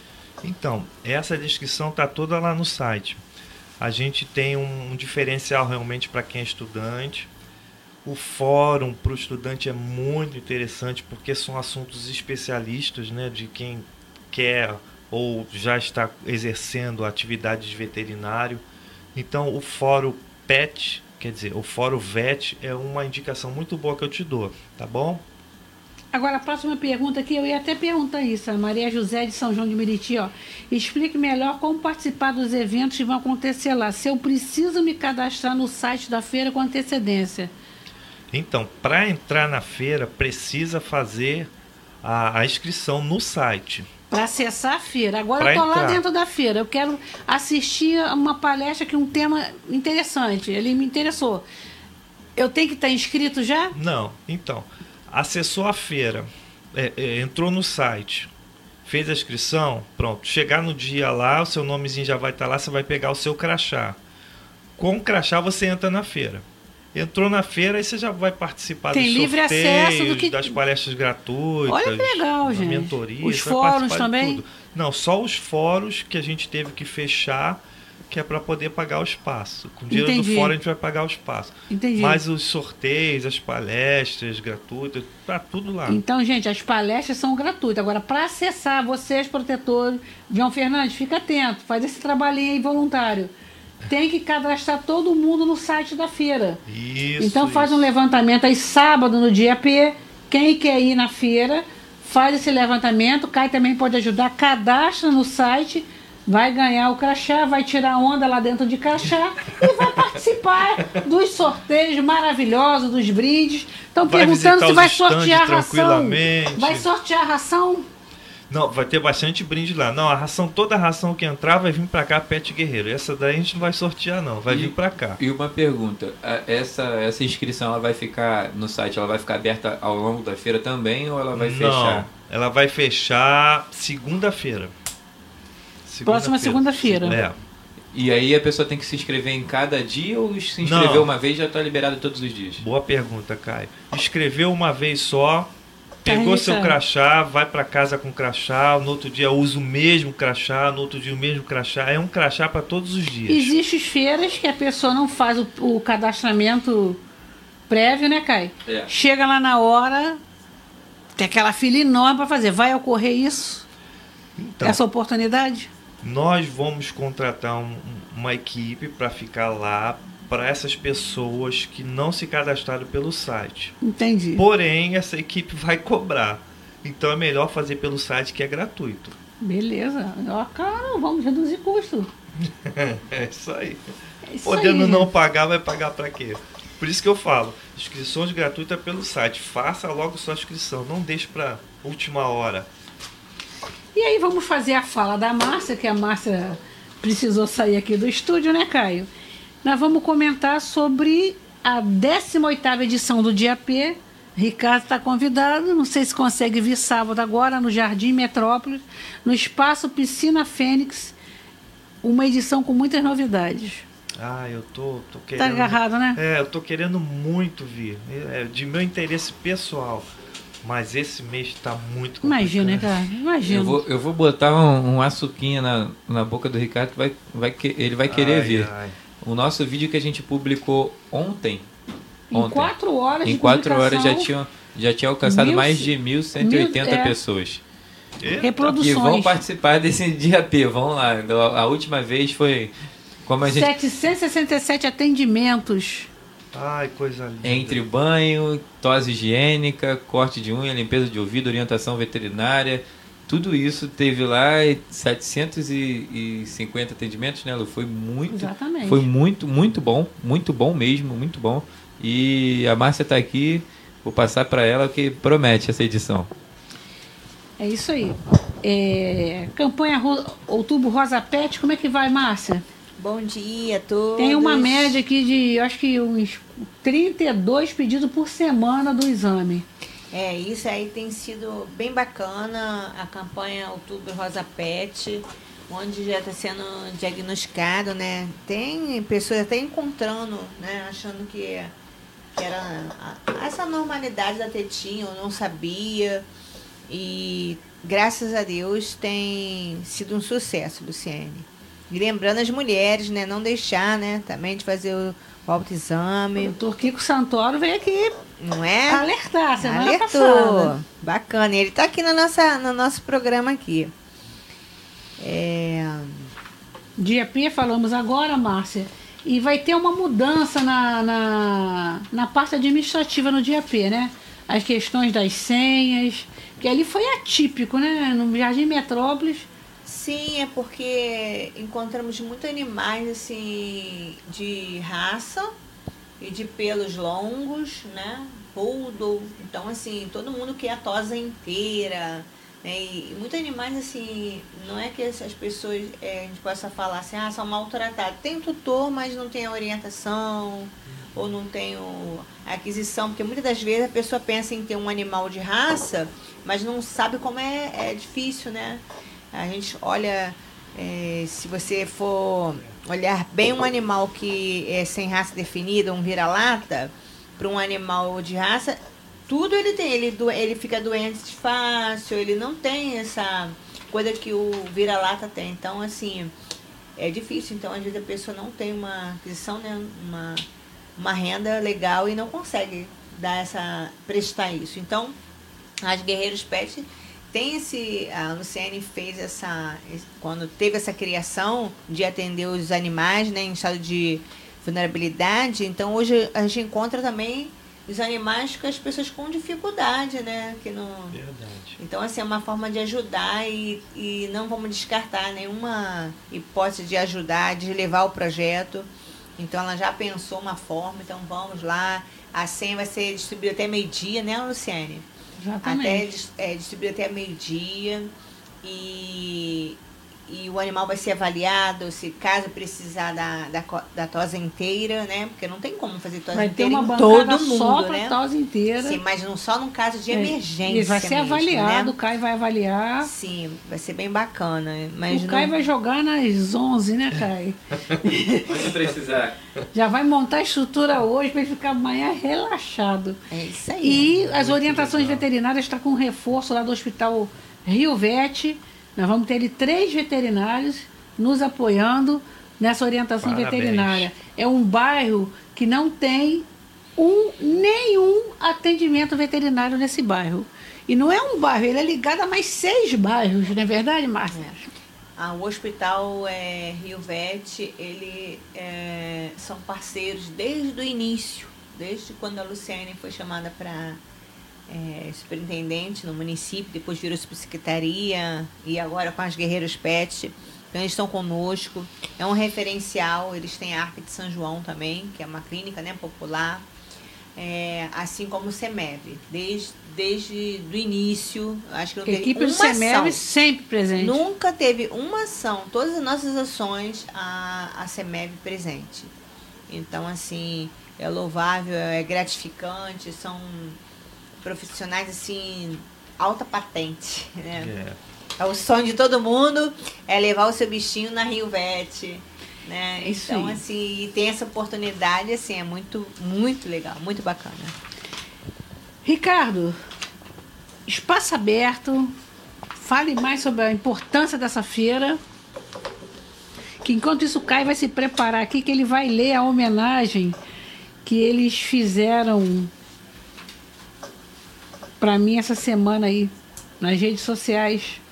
Então, essa descrição está toda lá no site. A gente tem um diferencial realmente para quem é estudante. O fórum para o estudante é muito interessante porque são assuntos especialistas, né, de quem quer ou já está exercendo atividade de veterinário. Então, o fórum PET, quer dizer, o fórum VET é uma indicação muito boa que eu te dou, tá bom? Agora, a próxima pergunta aqui, eu ia até perguntar isso. A Maria José de São João de Meriti, ó. Explique melhor como participar dos eventos que vão acontecer lá. Se eu preciso me cadastrar no site da feira com antecedência. Então, para entrar na feira, precisa fazer a inscrição no site. Para acessar a feira. Agora Pra eu tô lá entrar. dentro da feira. Eu quero assistir a uma palestra que é um tema interessante. Ele me interessou. Eu tenho que estar inscrito já? Não, então, acessou a feira, entrou no site, fez a inscrição, pronto. Chegar no dia lá, o seu nomezinho já vai estar lá, você vai pegar o seu crachá. Com o crachá você entra na feira. Entrou na feira, aí você já vai participar Tem dos livre sorteios, acesso do que- das palestras gratuitas. Olha que legal, da gente. mentoria, Os você vai fóruns participar de também? tudo. Não, só os fóruns que a gente teve que fechar, que é para poder pagar o espaço. Com o dinheiro Entendi. do fórum a gente vai pagar o espaço. Entendi. Mas os sorteios, as palestras gratuitas, tá tudo lá. Então, gente, as palestras são gratuitas. Agora, para acessar vocês, protetores, João Fernandes, fica atento, faz esse trabalhinho aí voluntário. Tem que cadastrar todo mundo no site da feira. Isso. Então faz um isso. levantamento aí sábado no dia P. Quem quer ir na feira, faz esse levantamento. Caio também pode ajudar, cadastra no site, vai ganhar o crachá, vai tirar onda lá dentro de crachá e vai participar dos sorteios maravilhosos, dos brindes. Estão Vai perguntando visitar se os vai estandes sortear a ração. tranquilamente. Vai sortear a ração? Não, vai ter bastante brinde lá. Não, toda a ração que entrar vai vir pra cá, Pet Guerreiro. Essa daí a gente não vai sortear, não. Vai vir pra cá. E uma pergunta, essa inscrição ela vai ficar no site, ela vai ficar aberta ao longo da feira também ou ela vai fechar? Ela vai fechar segunda-feira. Próxima segunda-feira. É. E aí a pessoa tem que se inscrever em cada dia ou se inscrever Não. uma vez já está liberado todos os dias? Boa pergunta, Caio. Escreveu uma vez só, pegou seu registrado. crachá, vai para casa com crachá, no outro dia usa o mesmo crachá, no outro dia o mesmo crachá. É um crachá para todos os dias. Existem feiras que a pessoa não faz o cadastramento prévio, né, Caio? É. Chega lá na hora, tem aquela fila enorme para fazer. Vai ocorrer isso? Então, Essa oportunidade? nós vamos contratar uma equipe para ficar lá para essas pessoas que não se cadastraram pelo site. Entendi. Porém, essa equipe vai cobrar. Então é melhor fazer pelo site, que é gratuito. Beleza. Ó, cara, vamos reduzir custo. É isso aí. É isso Podendo aí, não gente. pagar, vai pagar para quê? Por isso que eu falo, inscrições gratuitas pelo site. Faça logo sua inscrição, não deixe para última hora. E aí vamos fazer a fala da Márcia, que a Márcia precisou sair aqui do estúdio, né, Caio? Nós vamos comentar sobre a 18ª edição do Dia P. Ricardo está convidado, não sei se consegue vir sábado agora, no Jardim Metrópolis, no Espaço Piscina Fênix, uma edição com muitas novidades. Ah, eu tô Tá querendo... agarrado, né? eu tô querendo muito vir. É de meu interesse pessoal. Mas esse mês está muito complicado. Imagina, cara, imagina. Eu vou botar um açuquinha na boca do Ricardo, ele vai querer vir. Ai. O nosso vídeo que a gente publicou ontem. Em 4 horas Em de 4 horas publicação, já tinha alcançado 1.000, mais de 1.180 pessoas. Eita. reproduções. Que vão participar desse Dia P. Vão lá. A última vez foi como a gente 767 atendimentos. Ai, coisa linda. entre banho, tosse higiênica, corte de unha, limpeza de ouvido, orientação veterinária, tudo isso teve lá 750 atendimentos, né, Lu? Exatamente. Foi muito bom mesmo, muito bom. E a Márcia está aqui, vou passar para ela que promete essa edição. É isso aí. Campanha Outubro Rosa Pet, como é que vai, Márcia? Bom dia a todos. Tem uma média aqui de, acho que uns 32 pedidos por semana do exame. Isso aí tem sido bem bacana, a campanha Outubro Rosa Pet, onde já está sendo diagnosticado, né? Tem pessoas até encontrando, né? Achando que era essa normalidade da tetinha, eu não sabia. E graças a Deus tem sido um sucesso, Luciene. E lembrando as mulheres, né? Não deixar, né? Também de fazer o autoexame. O doutor Kiko Santoro veio aqui Não é? alertar semana Alertou. passada. Bacana. Ele está aqui no nosso programa aqui. Dia P, falamos agora, Márcia. E vai ter uma mudança na parte administrativa no Dia P, né? As questões das senhas, que ali foi atípico, né? No Jardim Metrópolis. Sim, é porque encontramos muitos animais assim de raça e de pelos longos, né? Poodle. Então, assim, todo mundo quer a tosa inteira. Né? E muitos animais, assim, não é que as pessoas, a gente possa falar assim, são maltratados. Tem tutor, mas não tem a orientação, ou não tem a aquisição, porque muitas das vezes a pessoa pensa em ter um animal de raça, mas não sabe como é difícil, né? A gente olha, se você for olhar bem um animal que é sem raça definida, um vira-lata, para um animal de raça, tudo ele tem. Ele fica doente fácil, ele não tem essa coisa que o vira-lata tem. Então, assim, é difícil. Então, às vezes a pessoa não tem uma aquisição, né, uma renda legal e não consegue prestar isso. Então, as Guerreiros Pet tem a Luciene fez quando teve essa criação de atender os animais, né, em estado de vulnerabilidade. Então hoje a gente encontra também os animais com as pessoas com dificuldade, né, Verdade. então assim é uma forma de ajudar e não vamos descartar nenhuma hipótese de ajudar, de levar o projeto. Então ela já pensou uma forma, então vamos lá. A senha vai ser distribuída até meio-dia, né, Exatamente. distribuído até meio-dia e e o animal vai ser avaliado, se caso precisar da tosa inteira, né? Porque não tem como fazer tosa Vai ter inteira uma em todo bancada mundo, só para né? tosa inteira. Sim, mas não só no caso de É, emergência. Ele vai ser mesmo, avaliado, né? o Caio vai avaliar. Sim, vai ser bem bacana. Mas O Caio vai jogar nas 11, né, Caio? Quando precisar. Já vai montar a estrutura hoje para ele ficar amanhã relaxado. É isso aí. E as orientações veterinárias estão com reforço lá do Hospital Rio Vet. Nós vamos ter ali 3 veterinários nos apoiando nessa orientação Parabéns. veterinária. É um bairro que não tem nenhum atendimento veterinário nesse bairro. E não é um bairro, ele é ligado a mais 6 bairros, não é verdade, Márcia? O Hospital Rio Vet, são parceiros desde o início, desde quando a Luciane foi chamada para superintendente no município, depois virou subsecretaria e agora com as Guerreiras Pet. Então eles estão conosco, é um referencial, eles têm a Arca de São João também, que é uma clínica, né, popular, assim como o CEMEV, desde o início, acho que não A teve equipe do uma CEMEV ação. sempre presente. Nunca teve uma ação, todas as nossas ações, a CEMEV presente. Então, assim, é louvável, é gratificante, são profissionais, assim, alta patente, né? É o sonho de todo mundo, é levar o seu bichinho na Rio Vet, né? Isso então, aí. assim, e tem essa oportunidade, assim, é muito, muito legal, muito bacana. Ricardo, espaço aberto, fale mais sobre a importância dessa feira, que enquanto isso o Caio vai se preparar aqui, que ele vai ler a homenagem que eles fizeram para mim essa semana aí, nas redes sociais.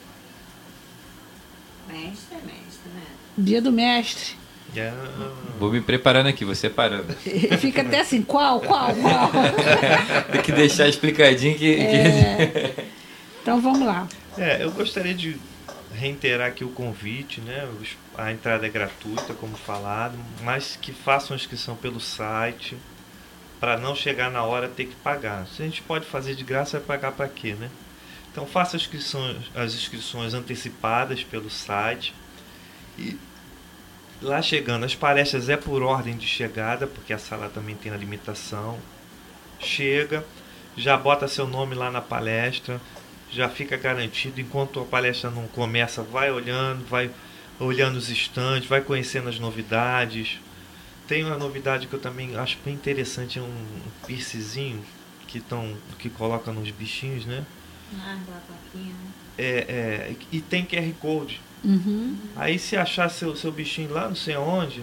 Mestre, né? Dia do Mestre. Vou me preparando aqui, vou separando. Fica até assim, qual? Tem que deixar explicadinho que... Então vamos lá. Eu gostaria de reiterar aqui o convite, né? A entrada é gratuita, como falado, mas que façam a inscrição pelo site, para não chegar na hora ter que pagar. Se a gente pode fazer de graça, vai pagar para quê, né? Então faça as inscrições antecipadas pelo site. E lá chegando, as palestras é por ordem de chegada, porque a sala também tem a limitação. Chega, já bota seu nome lá na palestra, já fica garantido. Enquanto a palestra não começa, vai olhando os estandes, vai conhecendo as novidades. Tem uma novidade que eu também acho bem interessante, é um piercingzinho que coloca nos bichinhos, né? E tem QR Code. Uhum. Aí se achar seu bichinho lá não sei onde,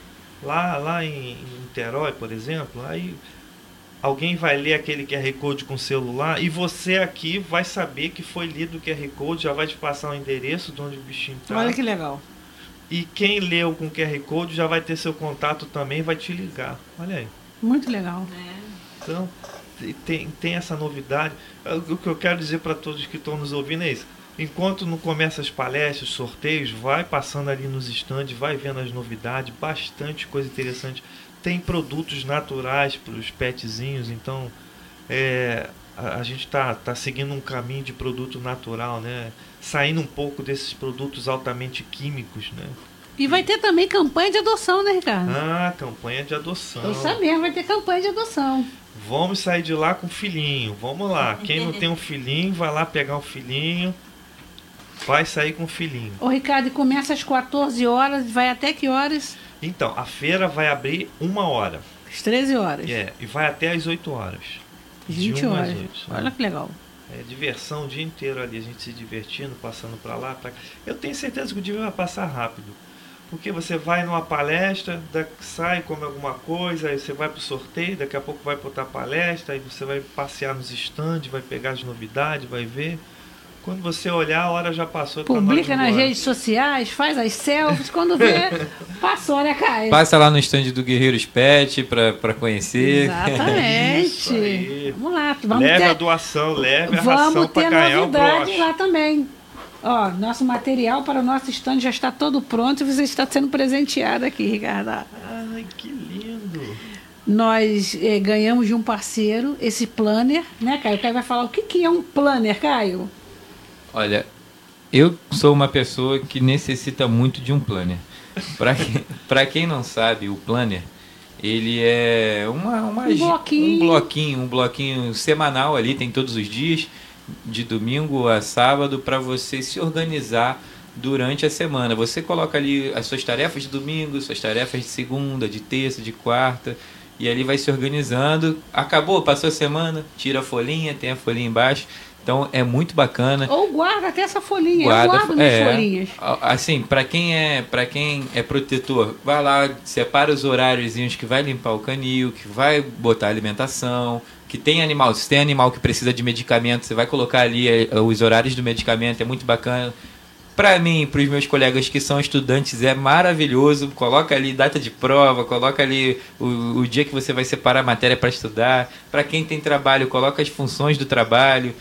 lá em Niterói, por exemplo, aí alguém vai ler aquele QR Code com o celular e você aqui vai saber que foi lido o QR Code, já vai te passar o endereço de onde o bichinho está. Olha que legal. E quem leu com QR Code já vai ter seu contato também, vai te ligar. Olha aí. Muito legal. Então, tem essa novidade. O que eu quero dizer para todos que estão nos ouvindo é isso. Enquanto não começa as palestras, sorteios, vai passando ali nos estandes, vai vendo as novidades, bastante coisa interessante. Tem produtos naturais para os petzinhos, então a gente tá seguindo um caminho de produto natural, né? Saindo um pouco desses produtos altamente químicos, né? E vai ter também campanha de adoção, né, Ricardo? Campanha de adoção. Eu sabia, vai ter campanha de adoção. Vamos sair de lá com filhinho, vamos lá. Quem não tem um filhinho, vai lá pegar um filhinho, vai sair com um filhinho. Ô, Ricardo, e começa às 14 horas, vai até que horas? Então, a feira vai abrir 1 hora. Às 13 horas. E vai até às 8 horas. 20 de 1 horas. às 8. Olha que legal. Diversão o dia inteiro ali, a gente se divertindo, passando para lá, pra cá. Eu tenho certeza que o dia vai passar rápido. Porque você vai numa palestra, sai, come alguma coisa, aí você vai para o sorteio, daqui a pouco vai para outra palestra, aí você vai passear nos estandes, vai pegar as novidades, vai ver. Quando você olhar, a hora já passou. Publica nas redes sociais, faz as selfies, quando vê, passou, né, Caio? Passa lá no stand do Guerreiros Pet para conhecer. Exatamente. Isso aí. Vamos lá. Leve a doação, leve a ração Vamos para ter ganhar o novidade broche. lá também. Ó, nosso material para o nosso stand já está todo pronto e você está sendo presenteado aqui, Ricardo. Ai, que lindo. Nós ganhamos de um parceiro esse planner, né, Caio? O Caio vai falar o que é um planner, Caio? Olha, Eu sou uma pessoa que necessita muito de um planner. Para quem não sabe, o planner, ele é um bloquinho semanal ali, tem todos os dias, de domingo a sábado, para você se organizar durante a semana. Você coloca ali as suas tarefas de domingo, suas tarefas de segunda, de terça, de quarta, e ali vai se organizando. Acabou, passou a semana, tira a folhinha, tem a folhinha embaixo. Então é muito bacana. Ou guarda até essa folhinha. Eu guardo minhas folhinhas. Assim, para quem é protetor, vai lá, separa os horáriozinhos que vai limpar o canil, que vai botar alimentação, que tem animal. Se tem animal que precisa de medicamento, você vai colocar ali os horários do medicamento, é muito bacana. Para mim, para os meus colegas que são estudantes, é maravilhoso. Coloca ali data de prova, coloca ali o dia que você vai separar a matéria para estudar. Para quem tem trabalho, coloca as funções do trabalho,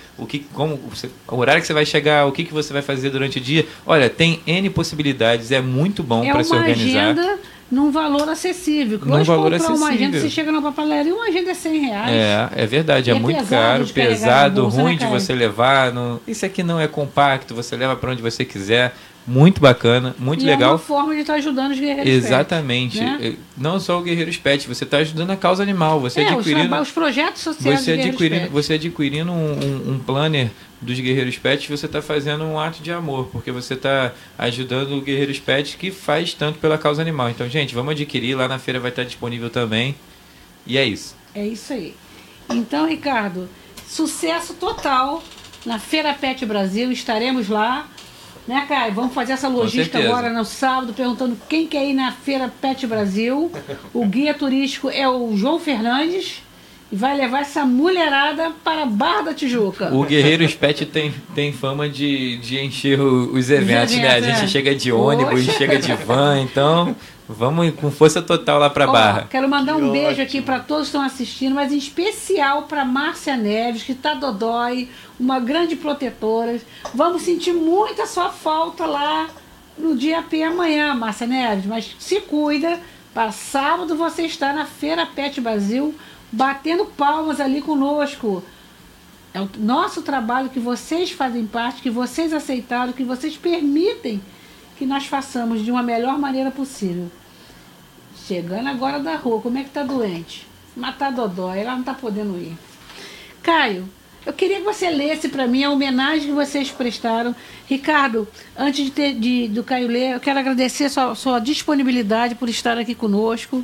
o horário que você vai chegar, o que você vai fazer durante o dia. Olha, tem N possibilidades, é muito bom para se organizar. É uma agenda num valor acessível. Num valor acessível. Uma agenda, você chega na papelaria e uma agenda é R$100. É verdade, é muito caro, pesado, ruim de você levar. Isso aqui não é compacto, você leva para onde você quiser. Muito bacana, muito legal. É uma forma de estar ajudando os guerreiros Exatamente. Pet, né? Não só o Guerreiros Pet, você está ajudando a causa animal. Você adquirindo os projetos sociais você adquirindo um planner dos Guerreiros Pet, você está fazendo um ato de amor, porque você está ajudando o Guerreiros Pet que faz tanto pela causa animal. Então, gente, vamos adquirir, lá na feira vai estar disponível também. E é isso. É isso aí. Então, Ricardo, sucesso total na Feira Pet Brasil, estaremos lá. Né, Caio? Vamos fazer essa logística agora no sábado, perguntando quem quer ir na Feira Pet Brasil. O guia turístico é o João Fernandes e vai levar essa mulherada para a Barra da Tijuca. O Guerreiros Pet tem fama de encher os eventos, né? A gente chega de ônibus, chega de van, então vamos com força total lá para a Barra. Quero mandar um beijo aqui para todos que estão assistindo, mas em especial para Márcia Neves, que está dodói, uma grande protetora. Vamos sentir muita sua falta lá no dia P amanhã, Márcia Neves, mas se cuida, para sábado você está na Feira Pet Brasil, batendo palmas ali conosco. É o nosso trabalho que vocês fazem parte, que vocês aceitaram, que vocês permitem que nós façamos de uma melhor maneira possível. Chegando agora da rua, como é que tá doente? Matar Dodó, ela não tá podendo ir. Caio, eu queria que você lesse para mim a homenagem que vocês prestaram. Ricardo, antes do Caio ler, eu quero agradecer a sua disponibilidade por estar aqui conosco.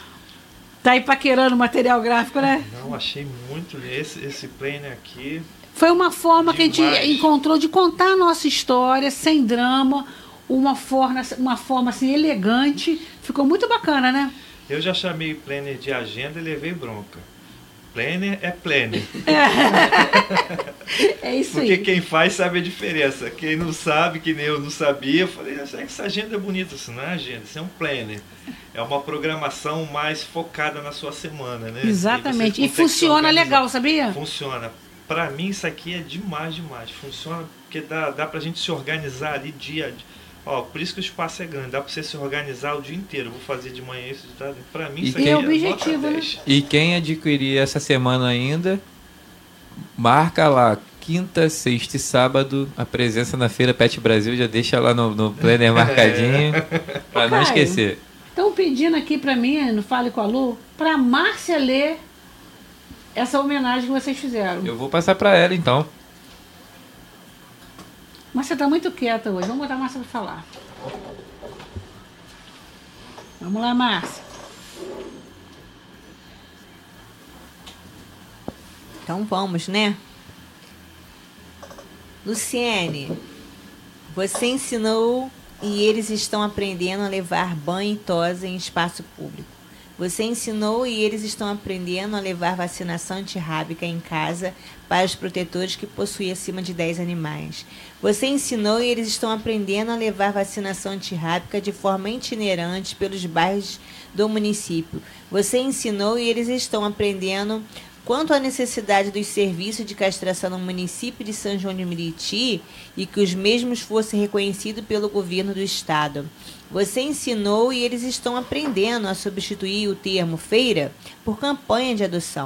Tá aí paquerando material gráfico, né? Não, achei muito esse planner aqui. Foi uma forma demais que a gente encontrou de contar a nossa história, sem drama, uma forma assim, elegante. Ficou muito bacana, né? Eu já chamei planner de agenda e levei bronca. Planner é planner. É isso Porque aí. quem faz sabe a diferença. Quem não sabe, que nem eu não sabia, eu falei, essa agenda é bonita, isso não é agenda, isso é um planner. É uma programação mais focada na sua semana, né? Exatamente. E funciona legal, sabia? Funciona. Pra mim isso aqui é demais. Funciona porque dá pra gente se organizar ali dia a dia. Por isso que o espaço é grande, dá pra você se organizar o dia inteiro. Vou fazer de manhã isso, de tarde. Pra mim isso aqui é objetivo, né? E quem adquirir essa semana ainda, marca lá, quinta, sexta e sábado, a presença na Feira Pet Brasil, já deixa lá no planner marcadinho, pra não esquecer. Estão pedindo aqui pra mim, no Fale com a Lu, pra Márcia ler essa homenagem que vocês fizeram. Eu vou passar pra ela então. Mas você está muito quieta hoje. Vamos botar a Márcia para falar. Vamos lá, Márcia. Então vamos, né? Luciene, você ensinou e eles estão aprendendo a levar banho e tosa em espaço público. Você ensinou e eles estão aprendendo a levar vacinação antirrábica em casa para os protetores que possuem acima de 10 animais. Você ensinou e eles estão aprendendo a levar vacinação antirrábica de forma itinerante pelos bairros do município. Você ensinou e eles estão aprendendo quanto à necessidade dos serviços de castração no município de São João de Meriti e que os mesmos fossem reconhecidos pelo governo do estado. Você ensinou e eles estão aprendendo a substituir o termo feira por campanha de adoção.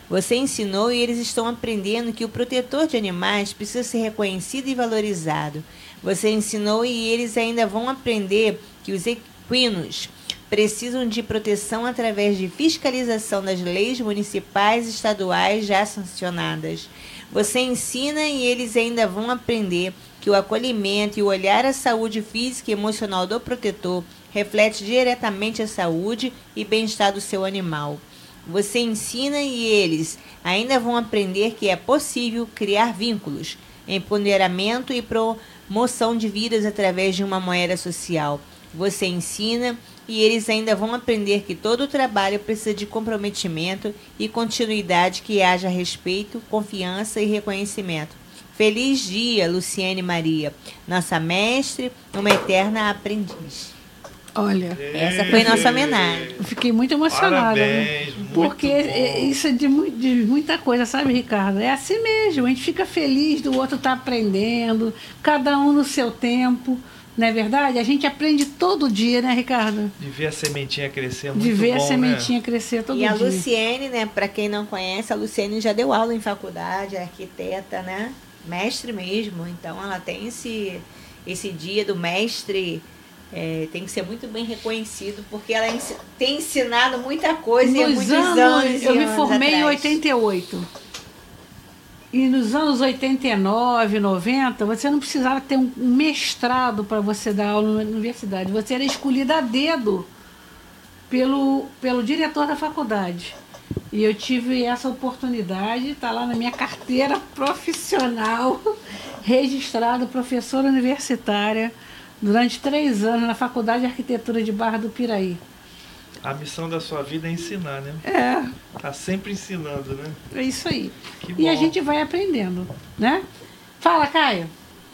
Você ensinou e eles estão aprendendo que o protetor de animais precisa ser reconhecido e valorizado. Você ensinou e eles ainda vão aprender que os equinos precisam de proteção através de fiscalização das leis municipais e estaduais já sancionadas. Você ensina e eles ainda vão aprender que o acolhimento e o olhar à saúde física e emocional do protetor reflete diretamente a saúde e bem-estar do seu animal. Você ensina e eles ainda vão aprender que é possível criar vínculos, empoderamento e promoção de vidas através de uma moeda social. Você ensina e eles ainda vão aprender que todo o trabalho precisa de comprometimento e continuidade, que haja respeito, confiança e reconhecimento. Feliz dia, Luciene Maria, nossa mestre, uma eterna aprendiz. Olha, essa foi nossa homenagem. Eu fiquei muito emocionada. Parabéns, né? muito Porque bom. isso é de muita coisa, sabe, Ricardo? É assim mesmo, a gente fica feliz do outro estar aprendendo, cada um no seu tempo, não é verdade? A gente aprende todo dia, né, Ricardo? De ver a sementinha crescer é muito De ver bom, a sementinha crescer todo E dia. a Luciene, né, para quem não conhece, a Luciene já deu aula em faculdade, é arquiteta, né? Mestre mesmo, então ela tem esse dia do mestre. Tem que ser muito bem reconhecido, porque ela tem ensinado muita coisa e há muitos anos. Eu me formei em atrás. 88. E nos anos 89, 90, você não precisava ter um mestrado para você dar aula na universidade. Você era escolhida a dedo pelo diretor da faculdade. E eu tive essa oportunidade, está lá na minha carteira profissional, registrado professora universitária, durante 3 anos na Faculdade de Arquitetura de Barra do Piraí. A missão da sua vida é ensinar, né? Tá sempre ensinando, né? É isso aí. Que E a bom. gente vai aprendendo, né? Fala, Caio.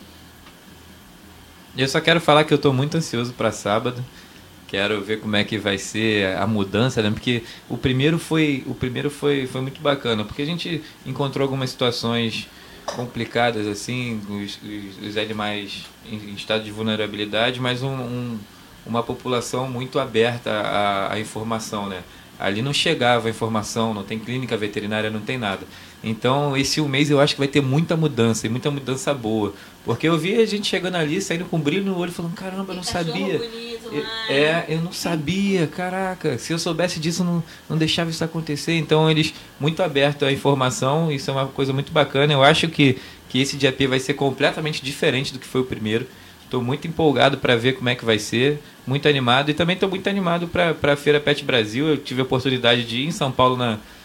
Eu só quero falar que eu estou muito ansioso para sábado. Quero ver como é que vai ser a mudança, né? Porque o primeiro foi muito bacana, porque a gente encontrou algumas situações complicadas, assim, os animais em estado de vulnerabilidade, mas uma população muito aberta à informação, né? Ali não chegava a informação, não tem clínica veterinária, não tem nada. Então, esse mês eu acho que vai ter muita mudança, e muita mudança boa. Porque eu vi a gente chegando ali, saindo com brilho no olho, falando, caramba, eu não sabia. Eu não sabia, caraca, se eu soubesse disso, não deixava isso acontecer. Então, eles muito abertos à informação, isso é uma coisa muito bacana. Eu acho que esse DAP vai ser completamente diferente do que foi o primeiro. Estou muito empolgado para ver como é que vai ser, muito animado. E também estou muito animado para a Feira Pet Brasil. Eu tive a oportunidade de ir em São Paulo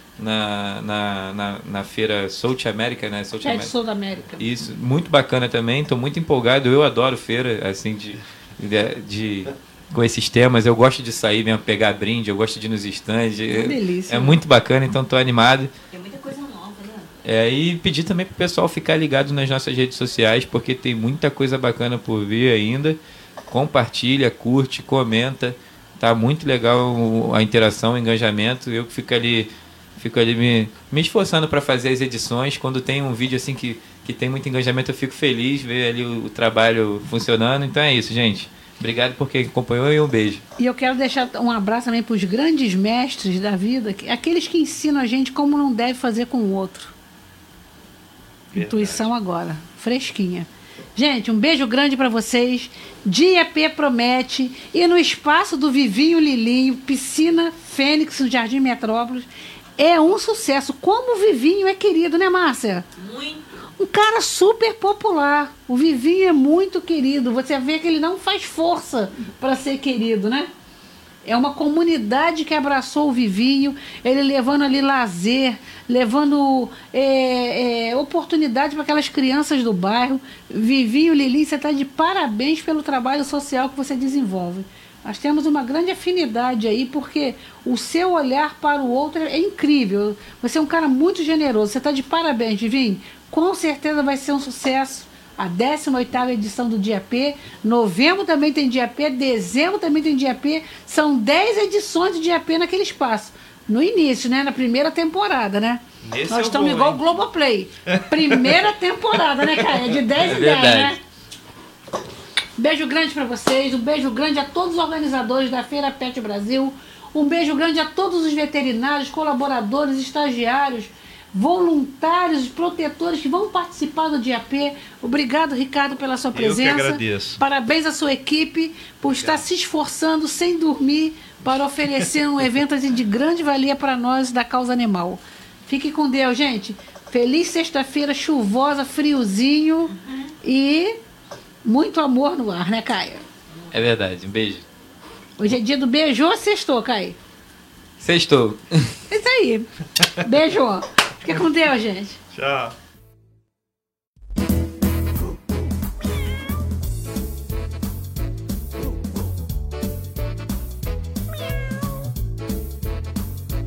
na feira South America, né? Pet South America. Isso, muito bacana também. Estou muito empolgado. Eu adoro feira, assim, com esses temas. Eu gosto de sair mesmo, pegar brinde, eu gosto de ir nos stands. Delícia. É muito bacana, então estou animado. Tem muita coisa nova, né? E pedir também para o pessoal ficar ligado nas nossas redes sociais, porque tem muita coisa bacana por vir ainda. Compartilha, curte, comenta. Tá muito legal a interação, o engajamento. Eu fico ali me esforçando para fazer as edições. Quando tem um vídeo assim que tem muito engajamento, eu fico feliz ver ali o trabalho funcionando. Então é isso, gente. Obrigado por quem acompanhou e um beijo. E eu quero deixar um abraço também para os grandes mestres da vida, aqueles que ensinam a gente como não deve fazer com o outro. Verdade. Intuição agora, fresquinha. Gente, um beijo grande para vocês. DAP promete. E no espaço do Vivinho Lilinho, Piscina Fênix, no Jardim Metrópolis, é um sucesso. Como o Vivinho é querido, né, Márcia? Muito. Um cara super popular. O Vivinho é muito querido. Você vê que ele não faz força para ser querido, né? É uma comunidade que abraçou o Vivinho, ele levando ali lazer, levando oportunidade para aquelas crianças do bairro. Vivinho, Lili, você está de parabéns pelo trabalho social que você desenvolve. Nós temos uma grande afinidade aí, porque o seu olhar para o outro é incrível. Você é um cara muito generoso. Você está de parabéns, Vivinho. Com certeza vai ser um sucesso. A 18ª edição do DAP. Novembro também tem DAP. Dezembro também tem DAP. São 10 edições de DAP naquele espaço. No início, né? Na primeira temporada, né? Nesse Nós é estamos bom, igual hein? o Globoplay. Primeira temporada, né, cara? É de 10 em 10, verdade. né? Beijo grande para vocês, um beijo grande a todos os organizadores da Feira Pet Brasil, Um beijo grande a todos os veterinários, colaboradores, estagiários, voluntários, protetores que vão participar do DIAP. Obrigado, Ricardo, pela sua presença. Eu que agradeço. Parabéns à sua equipe por estar se esforçando sem dormir para oferecer um evento assim, de grande valia para nós da causa animal. Fique com Deus, gente. Feliz sexta-feira chuvosa, friozinho e muito amor no ar, né, Caio? É verdade, um beijo. Hoje é dia do beijo ou sextou, Caio? Sextou. É isso aí. Beijo. Fique com Deus, gente. Tchau.